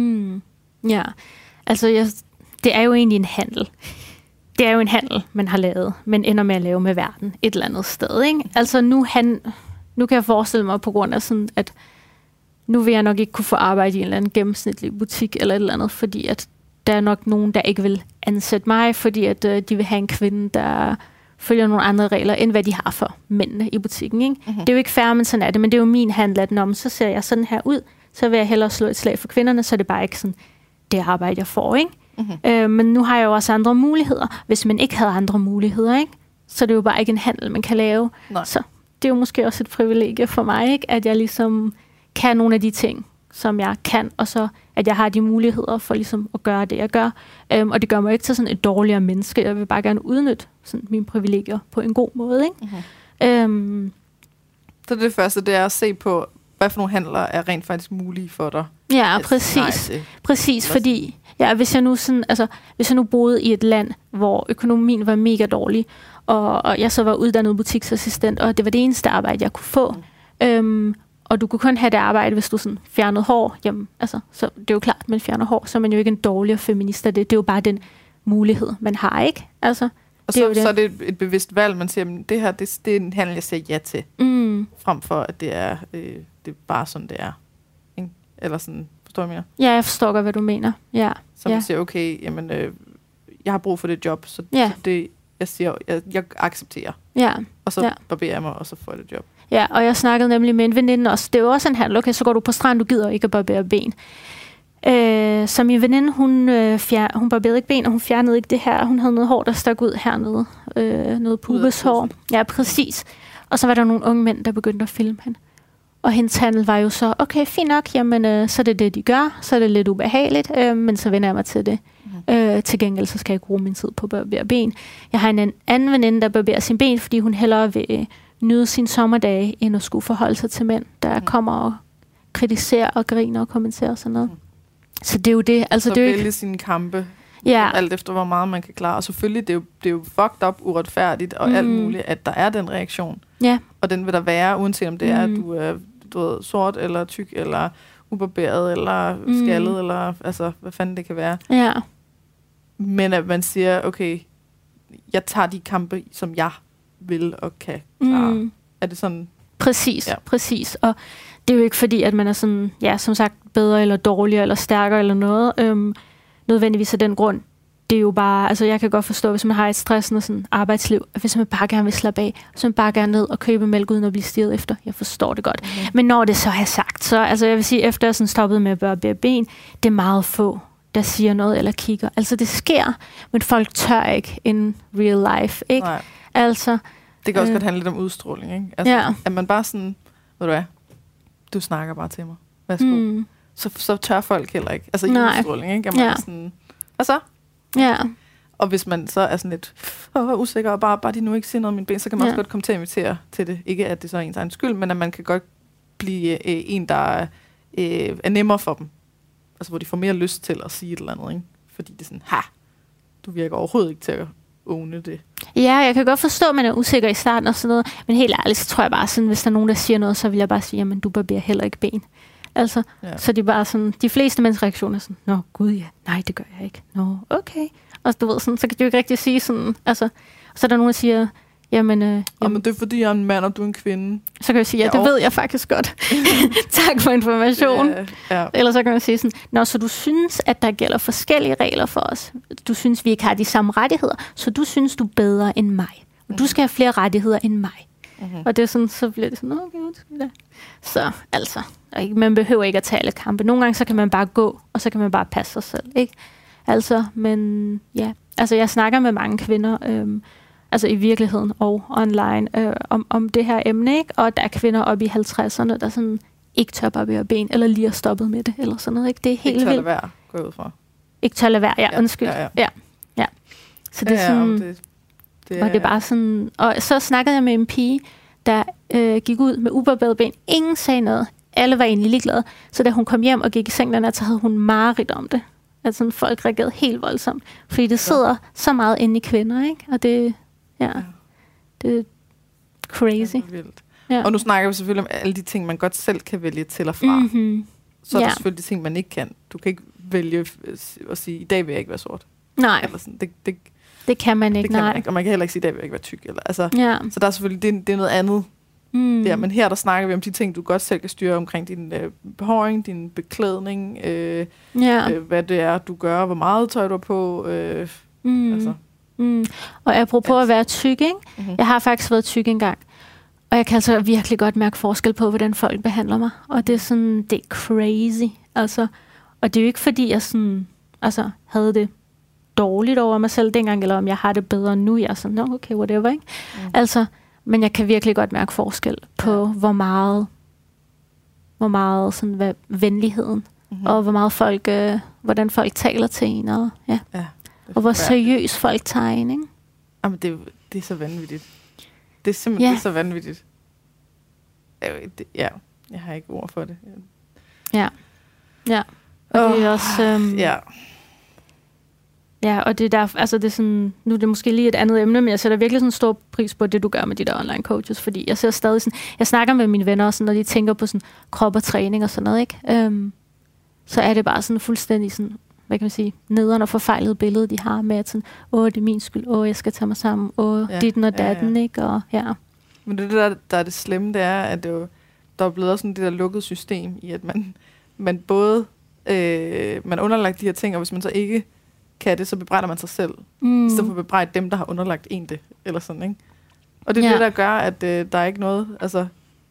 Ja, altså det er jo egentlig en handel. Det er jo en handel, man har lavet, men ender med at lave med verden et eller andet sted, ikke? Altså nu kan jeg forestille mig på grund af sådan, at nu vil jeg nok ikke kunne få arbejde i en eller anden gennemsnitlig butik eller et eller andet, fordi at der er nok nogen, der ikke vil ansætte mig, fordi at de vil have en kvinde, der følger nogle andre regler, end hvad de har for mændene i butikken, ikke? Det er jo ikke fair, men sådan er det, men det er jo min handel, at så ser jeg sådan her ud, så vil jeg hellere slå et slag for kvinderne, så er det bare ikke sådan det arbejde, jeg får, ikke? Men nu har jeg jo også andre muligheder. Hvis man ikke havde andre muligheder, ikke? Så er det jo bare ikke en handel, man kan lave. Nej. Så det er jo måske også et privilegie for mig, ikke? At jeg ligesom kan nogle af de ting, som jeg kan, og så at jeg har de muligheder for ligesom at gøre det, jeg gør. Og det gør mig ikke til sådan et dårligere menneske. Jeg vil bare gerne udnytte sådan mine privilegier på en god måde, ikke? Så det første, det er at se på, hvad for nogle handler er rent faktisk mulige for dig. Ja, præcis. Præcis, fordi hvis jeg nu boede i et land, hvor økonomien var mega dårlig, og jeg så var uddannet butiksassistent, og det var det eneste arbejde, jeg kunne få, og du kunne kun have det arbejde, hvis du sådan fjernede hår, jamen, altså, så det er jo klart, at man fjerner hår, så er man jo ikke en dårligere feminist af det. Det er jo bare den mulighed, man har, ikke? Altså, og så er det et bevidst valg, man siger, men det her, det er en handel, jeg siger ja til, frem for, at det er bare sådan, det er. Ikke? Eller sådan, forstår du mere? Ja, jeg forstår godt, hvad du mener. Ja. Så man siger, okay, jamen, jeg har brug for det job, så det, jeg siger, jeg accepterer. Ja. Og så barberer jeg mig, og så får jeg det job. Ja, og jeg snakkede nemlig med en veninde også. Det er jo også en handel. Okay, så går du på strand, du gider ikke at barbere ben. Så min veninde, hun barberede ikke ben, og hun fjernede ikke det her. Hun havde noget hår, der stak ud hernede. Noget pubeshår. Ja, præcis. Og så var der nogle unge mænd, der begyndte at filme hende. Og hendes handel var jo så, okay, fint nok, jamen, så er det det, de gør. Så er det lidt ubehageligt, men så vender jeg mig til det. Til gengæld, så skal jeg ikke bruge min tid på at barbere ben. Jeg har en anden veninde, der barberer sin ben, fordi hun hellere vil nyde sine sommerdage, end at skulle forholde sig til mænd, der kommer og kritiserer og griner og kommenterer og sådan noget. Så det er jo det. Altså, så det er vælge sine kampe, alt efter hvor meget man kan klare. Og selvfølgelig, det er jo fucked up, uretfærdigt og alt muligt, at der er den reaktion. Ja. Og den vil der være, uanset om det er, at du er sort eller tyk eller ubarberet eller skaldet eller altså, hvad fanden det kan være. Ja. Men at man siger, okay, jeg tager de kampe, som jeg vil og kan klare. Er det sådan? Præcis, præcis. Og det er jo ikke fordi, at man er sådan, som sagt, bedre eller dårligere eller stærkere eller noget. Nødvendigvis af den grund. Det er jo bare, altså jeg kan godt forstå, hvis man har et stressende sådan arbejdsliv, at hvis man bare gerne vil slappe af, så man bare gerne ned og købe mælk uden at blive stirret efter. Jeg forstår det godt. Men når det så er sagt, så altså jeg vil sige, efter jeg sådan stoppede med at barbere ben, det er meget få, der siger noget eller kigger. Altså det sker, men folk tør ikke in real life, ikke? Nej. Altså, det kan også godt handle lidt om udstråling, ikke? Altså, at man bare sådan, ved du hvad, du snakker bare til mig. Værsgo. Så tør folk heller ikke. Altså i udstråling, ikke? At man sådan, og så? Ja. Og hvis man så er sådan lidt usikker, og bare de nu ikke siger noget om mine ben, så kan man også godt komme til at invitere til det. Ikke at det så er ens egen skyld, men at man kan godt blive en, der er nemmere for dem. Altså, hvor de får mere lyst til at sige et eller andet, ikke? Fordi det er sådan, du virker overhovedet ikke til at åbne det. Ja, jeg kan godt forstå, at man er usikker i starten og sådan noget, men helt ærligt, så tror jeg bare sådan, hvis der er nogen, der siger noget, så vil jeg bare sige, jamen, du barberer heller ikke ben. Altså, så de bare sådan, de fleste menneskers reaktioner er sådan, nå, gud ja, nej, det gør jeg ikke. Nå, okay. Og du ved sådan, så kan de jo ikke rigtig sige sådan, altså, så er der nogen, der siger, jamen, men det er fordi, jeg er en mand, og du er en kvinde. Så kan jeg sige, ja, det ved jeg faktisk godt. Tak for information. Ja. Eller så kan man sige sådan, nå, så du synes, at der gælder forskellige regler for os. Du synes, vi ikke har de samme rettigheder, så du synes, du er bedre end mig. Og du skal have flere rettigheder end mig. Og det er sådan, så bliver det sådan, okay, så altså, man behøver ikke at tage alle kampe. Nogle gange, så kan man bare gå, og så kan man bare passe sig selv, ikke? Altså, men ja, altså jeg snakker med mange kvinder, altså i virkeligheden og online, om det her emne, ikke? Og der er kvinder oppe i 50'erne, der sådan ikke tør barbere ben, eller lige har stoppet med det, eller sådan noget, ikke? Det er helt vildt. Ikke tør lade være, gå ud fra. Ikke tør lade være, ja, undskyld. Ja. Så det er sådan, og det er bare sådan, og så snakkede jeg med en pige, der gik ud med ubarberet ben. Ingen sagde noget. Alle var egentlig ligeglade. Så da hun kom hjem og gik i seng den nat, så havde hun mareridt om det. At sådan folk reagerede helt voldsomt. Fordi det sidder så meget inde i kvinder, ikke? Og det, det er crazy. Det er vildt. Ja. Og nu snakker vi selvfølgelig om alle de ting, man godt selv kan vælge til og fra. Mm-hmm. Så er der selvfølgelig de ting, man ikke kan. Du kan ikke vælge at sige, i dag vil jeg ikke være sort. Nej. Eller sådan. Det kan man ikke, det kan man ikke. Og man kan heller ikke sige, i dag vil jeg ikke være tyk. Eller, altså, så der er selvfølgelig, det er noget andet. Der, men her der snakker vi om de ting, du godt selv kan styre omkring din behåring, din beklædning, hvad det er, du gør, hvor meget tøj du er på. Altså. Og apropos at være tyk, ikke? Mm-hmm. Jeg har faktisk været tyk engang. Og jeg kan altså virkelig godt mærke forskel på, hvordan folk behandler mig. Og det er sådan, det er crazy. Altså, og det er jo ikke fordi, jeg sådan, altså, havde det dårligt over mig selv dengang, eller om jeg har det bedre nu. Jeg er sådan, no, okay, whatever, ikke? Altså, men jeg kan virkelig godt mærke forskel på, hvor meget sådan, venligheden, og hvor meget folk, hvordan folk taler til en, og, og hvor seriøst folk tager en, ikke? Jamen, det er så vanvittigt. Det er simpelthen så vanvittigt. Jeg har ikke ord for det. Ja. Og det er også... Ja, og det er der, altså det er sådan, nu er det måske lige et andet emne, men jeg sætter virkelig sådan stor pris på det, du gør med de der online coaches, fordi jeg ser stadig sådan, jeg snakker med mine venner også, når de tænker på sådan krop og træning og sådan noget, ikke? Så er det bare sådan fuldstændig sådan, hvad kan man sige, nederen og forfejlet billede, de har med, at sådan, det er min skyld, jeg skal tage mig sammen, ditten og datten, ikke? Og, Men det der er det slemme, det er, at der er blevet også sådan det der lukkede system i, at man både, man underlagt de her ting, og hvis man så ikke kan det, så bebrejder man sig selv. I stedet for at bebrejde dem, der har underlagt en det. Eller sådan, ikke? Og det er det, der gør, at der er ikke noget... Altså,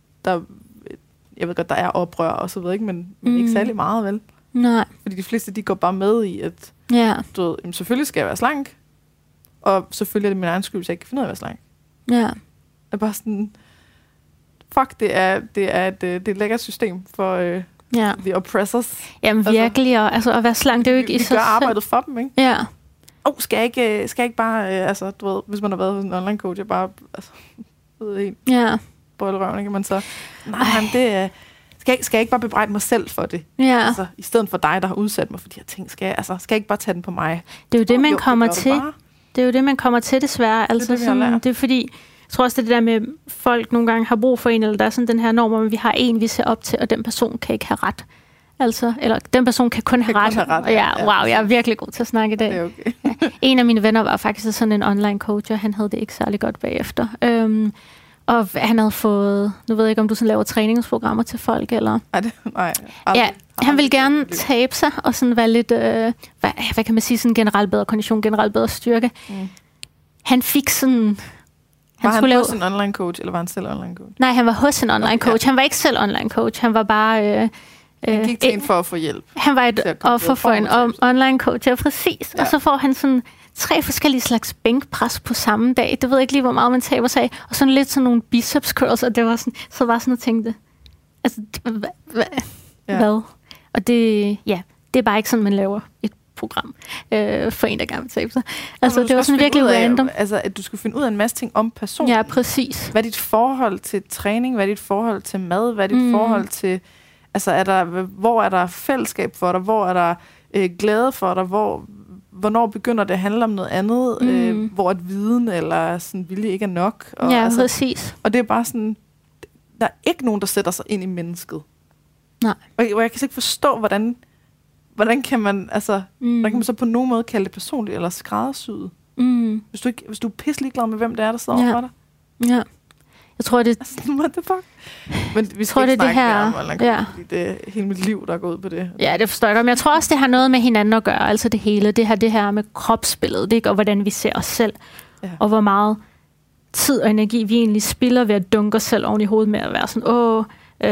jeg ved godt, der er oprør og så videre, ikke? Men ikke særlig meget, vel? Nej. Fordi de fleste, de går bare med i, at du ved, jamen, selvfølgelig skal jeg være slank. Og selvfølgelig er det min egen skyld, hvis jeg ikke kan finde ud af at være slank. Ja. Det er bare sådan... Fuck, det er et lækkert system for... The oppressors. Jamen virkelig, og altså, at være slank, det er jo ikke i sig selv. Vi gør arbejdet for dem, ikke? Ja. Skal jeg ikke bare, altså, du ved, hvis man har været hos en online coach, jeg bare, altså, ved helt brøllerøven, ikke? Man så, det skal jeg ikke bare bebrejde mig selv for det? Ja. Altså, i stedet for dig, der har udsat mig for de her ting, skal jeg ikke bare tage den på mig? Det er jo det, man kommer til. Det er jo det, man kommer til, desværre. Altså, det er fordi... Jeg tror også, det der med, folk nogle gange har brug for en, eller der er sådan den her norm, at vi har en, vi ser op til, og den person kan ikke have ret. Altså, eller den person kan kun have ret. Og jeg er virkelig god til at snakke i dag. Det er okay. En af mine venner var faktisk sådan en online coach, og han havde det ikke særlig godt bagefter. Og han havde fået, nu ved jeg ikke, om du sådan laver træningsprogrammer til folk, eller... Nej. Ja, han ville gerne tabe sig, og sådan være lidt, hvad kan man sige, sådan generelt bedre kondition, generelt bedre styrke. Han fik sådan... Var han hos en online coach, eller var han selv online coach? Nej, han var hos en online coach. Han var ikke selv online coach. Han var bare... han gik til en for at få hjælp. Han var et offer for en online coach, ja, præcis. Ja. Og så får han sådan 3 forskellige slags bænkpres på samme dag. Det ved jeg ikke lige, hvor meget man taber sig af. Og sådan lidt sådan nogle biceps curls, og det var sådan, så var sådan, at tænkte, altså, hvad? Og det er bare ikke sådan, man laver et program for en, der gerne vil tabe sig. Altså, det var sådan virkelig random. Altså, at du skulle finde ud af en masse ting om personen. Ja, præcis. Hvad er dit forhold til træning? Hvad er dit forhold til mad? Hvad er dit forhold til... Altså, hvor er der fællesskab for dig? Hvor er der glæde for dig? Hvornår begynder det at handle om noget andet? Hvor et viden eller sådan vilje ikke er nok? Og, præcis. Og det er bare sådan... Der er ikke nogen, der sætter sig ind i mennesket. Nej. Og jeg kan ikke forstå, hvordan kan man, altså, hvordan kan man så på nogen måde kalde det personligt eller skræddersyet? Hvis du er pisselig glad med, hvem det er, der sidder overfor dig. Ja. Jeg tror, det... What the fuck? Men vi skal ikke snakke mere om, fordi det er hele mit liv, der går ud på det. Ja, det forstår jeg godt. Men jeg tror også, det har noget med hinanden at gøre. Altså det hele. Det her med kropsbilledet, ikke? Og hvordan vi ser os selv. Ja. Og hvor meget tid og energi vi egentlig spilder ved at dunke os selv oven i hovedet med at være sådan,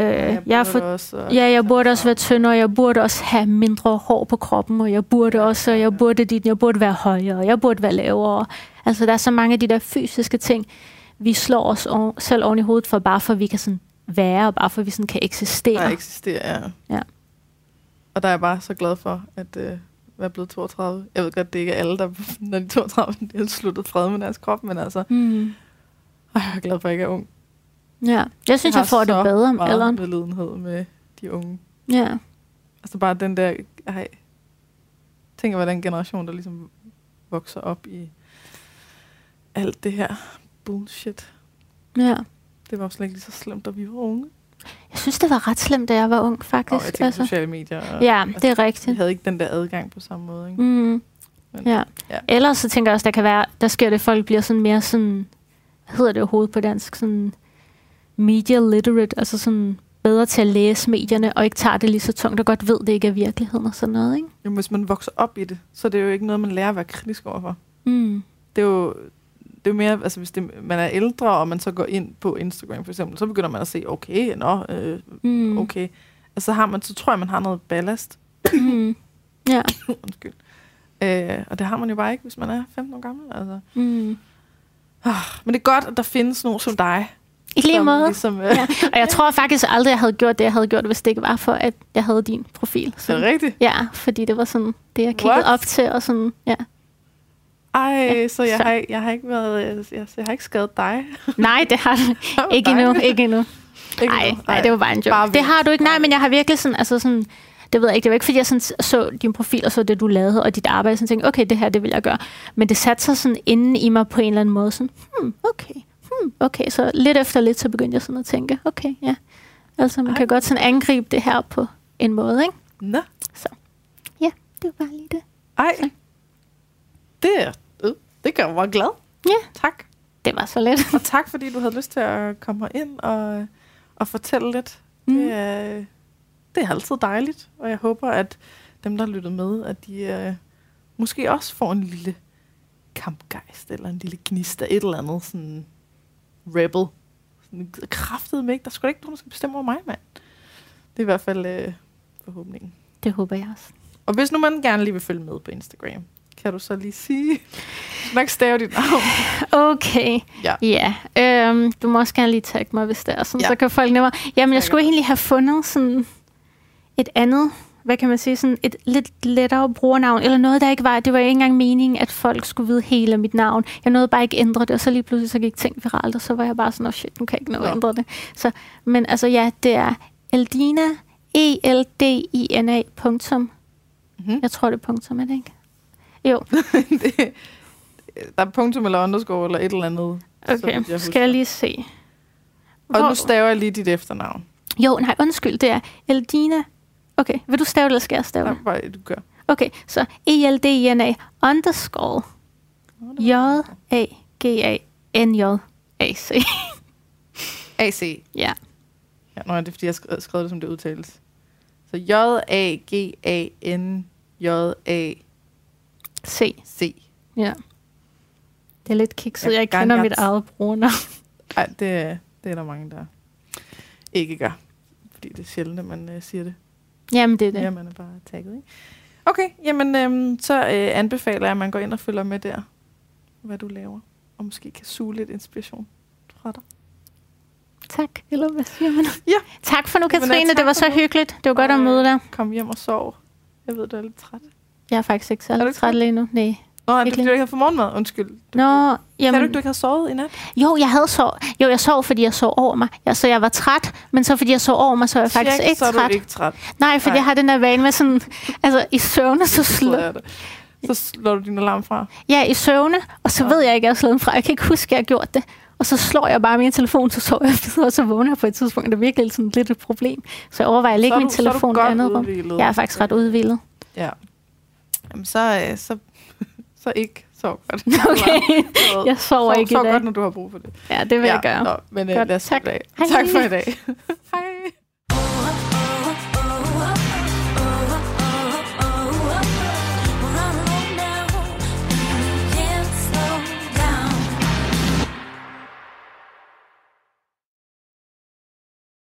jeg burde også være tyndere, jeg burde også have mindre hår på kroppen, og jeg burde jeg burde være højere, og jeg burde være lavere. Altså, der er så mange af de der fysiske ting, vi slår os selv oven i hovedet for, bare for at vi kan sådan være, og bare for at vi sådan kan eksistere. Ja, eksistere, ja. Og der er jeg bare så glad for, at være blevet 32. Jeg ved godt, det ikke er alle, der når de er 32, de har sluttet fred med deres krop, men altså, jeg er glad for, at jeg ikke er ung. Ja, jeg synes, jeg får det bedre om alderen. Jeg har så meget medlidenhed med de unge. Ja. Altså bare den der... Tænk at være den generation, der ligesom vokser op i alt det her bullshit. Ja. Det var slet ikke lige så slemt, da vi var unge. Jeg synes, det var ret slemt, da jeg var ung, faktisk. Og jeg tænkte sociale medier. Ja, det er rigtigt. Vi havde ikke den der adgang på samme måde, ikke? Men, ja. Ellers så tænker jeg også, der kan være... Der sker det, at folk bliver sådan mere sådan... Hvad hedder det overhovedet på dansk? Sådan... media literate, altså sådan bedre til at læse medierne, og ikke tager det lige så tungt, og godt ved, det ikke er virkeligheden og sådan noget, ikke? Jamen, hvis man vokser op i det, så er det jo ikke noget, man lærer at være kritisk overfor. Det er jo mere, altså hvis man er ældre, og man så går ind på Instagram for eksempel, så begynder man at se, okay. Altså så tror jeg, man har noget ballast. Ja. Undskyld. Og det har man jo bare ikke, hvis man er 15 år gammel, altså. Men det er godt, at der findes nogen som dig. I lige måde. Ligesom, ja. Og jeg tror faktisk aldrig, jeg havde gjort det, jeg havde gjort, hvis det ikke var for, at jeg havde din profil. Så. Er det rigtigt? Ja, fordi det var sådan, det jeg kiggede op til, og sådan, ja. Så jeg har ikke været, jeg har ikke skadet dig. Nej, det har du ikke endnu. Nej, det var bare en joke. Bare det har du ikke, nej, men jeg har virkelig sådan, altså sådan, det ved jeg ikke, det var ikke, fordi jeg sådan så din profil, og så det, du lavede, og dit arbejde, og sådan tænkte, okay, det her, det vil jeg gøre. Men det satte sig sådan inde i mig på en eller anden måde, sådan, okay, så lidt efter lidt, så begyndte jeg sådan at tænke, okay, ja. Altså, man kan godt sådan angribe det her på en måde, ikke? Nå. Så, ja, det var bare lige det. Så. Det gør mig glad. Ja. Tak. Det var så let. Og tak, fordi du havde lyst til at komme ind og fortælle lidt. Det er altid dejligt, og jeg håber, at dem, der lyttede med, at de måske også får en lille kampgejst, eller en lille gnist af et eller andet, sådan rebel. Sådan kraftet med, ikke? Der skulle ikke nogen, der skal bestemme over mig, mand. Det er i hvert fald forhåbningen. Det håber jeg også. Og hvis nu man gerne lige vil følge med på Instagram, kan du så lige sige... Du nok stave dit navn. Okay. Ja. Du må også gerne lige tagge mig, hvis det er sådan, så kan folk nemmere... Jamen, jeg skulle egentlig have fundet sådan et andet, hvad kan man sige, sådan et lidt lettere brugernavn, eller noget, der ikke var... Det var ikke engang meningen, at folk skulle vide hele mit navn. Jeg nåede bare ikke ændre det, og så lige pludselig så gik ting viralt, og så var jeg bare sådan, shit, nu kan jeg ikke nå at ændre det. Så, men altså, ja, det er Eldina, ELDINA. Jeg tror, det er punktum, er det ikke? Jo. Der er punktum eller underscore eller et eller andet. Okay, skal jeg lige se. Og nu staver jeg lige dit efternavn. Jo, nej, undskyld, det er Eldina. Okay, vil du stave det, eller skal jeg stave det? Nej, bare du gør. Okay, så ELDINA underscore JAGANJAC. AC. Ja. Nå, det er fordi, jeg har skrevet det, som det udtales. Så JAGANJAC. Ja. Det er lidt kikset. Jeg kender mit eget brugernavn. Nej, det er der mange, der ikke gør. Fordi det er sjældent, at man siger det. Jamen, det er det. Ja, man er bare tagget, ikke? Okay, jamen, så anbefaler jeg, at man går ind og følger med der, hvad du laver. Og måske kan suge lidt inspiration fra dig. Tak, eller hvad siger man? Ja. Tak for nu, Katrine. Det var så hyggeligt. Det var godt at møde dig. Kom hjem og sov. Jeg ved, du er lidt træt. Jeg er faktisk ikke særlig træt lige nu. Nej. Nå, det er fordi, du ikke har fået morgenmad. Undskyld. Jamen, Kan du ikke have sovet i nat? Jo, jeg sov, fordi jeg sov over mig. Så jeg var træt, men så fordi jeg sov over mig, så er jeg faktisk ikke træt. Så er du ikke træt. Nej, fordi jeg har den der vane med sådan, altså i søvne, så slår du din alarm fra? Ja, i søvne, og så ved jeg ikke, at jeg har slået den fra. Jeg kan ikke huske, at jeg har gjort det. Og så slår jeg bare min telefon, så sover jeg, og så vågner jeg på et tidspunkt. Det er virkelig sådan lidt et problem. Så jeg overvejer at lægge min telefon i andet rum. Jeg er faktisk ret udhvilet. Ja. Jamen, så ikke sov godt. Okay, jeg sover ikke i dag. Sov godt, når du har brug for det. Ja, det vil jeg gøre. Men lad os tak. Tak for i dag. Hej.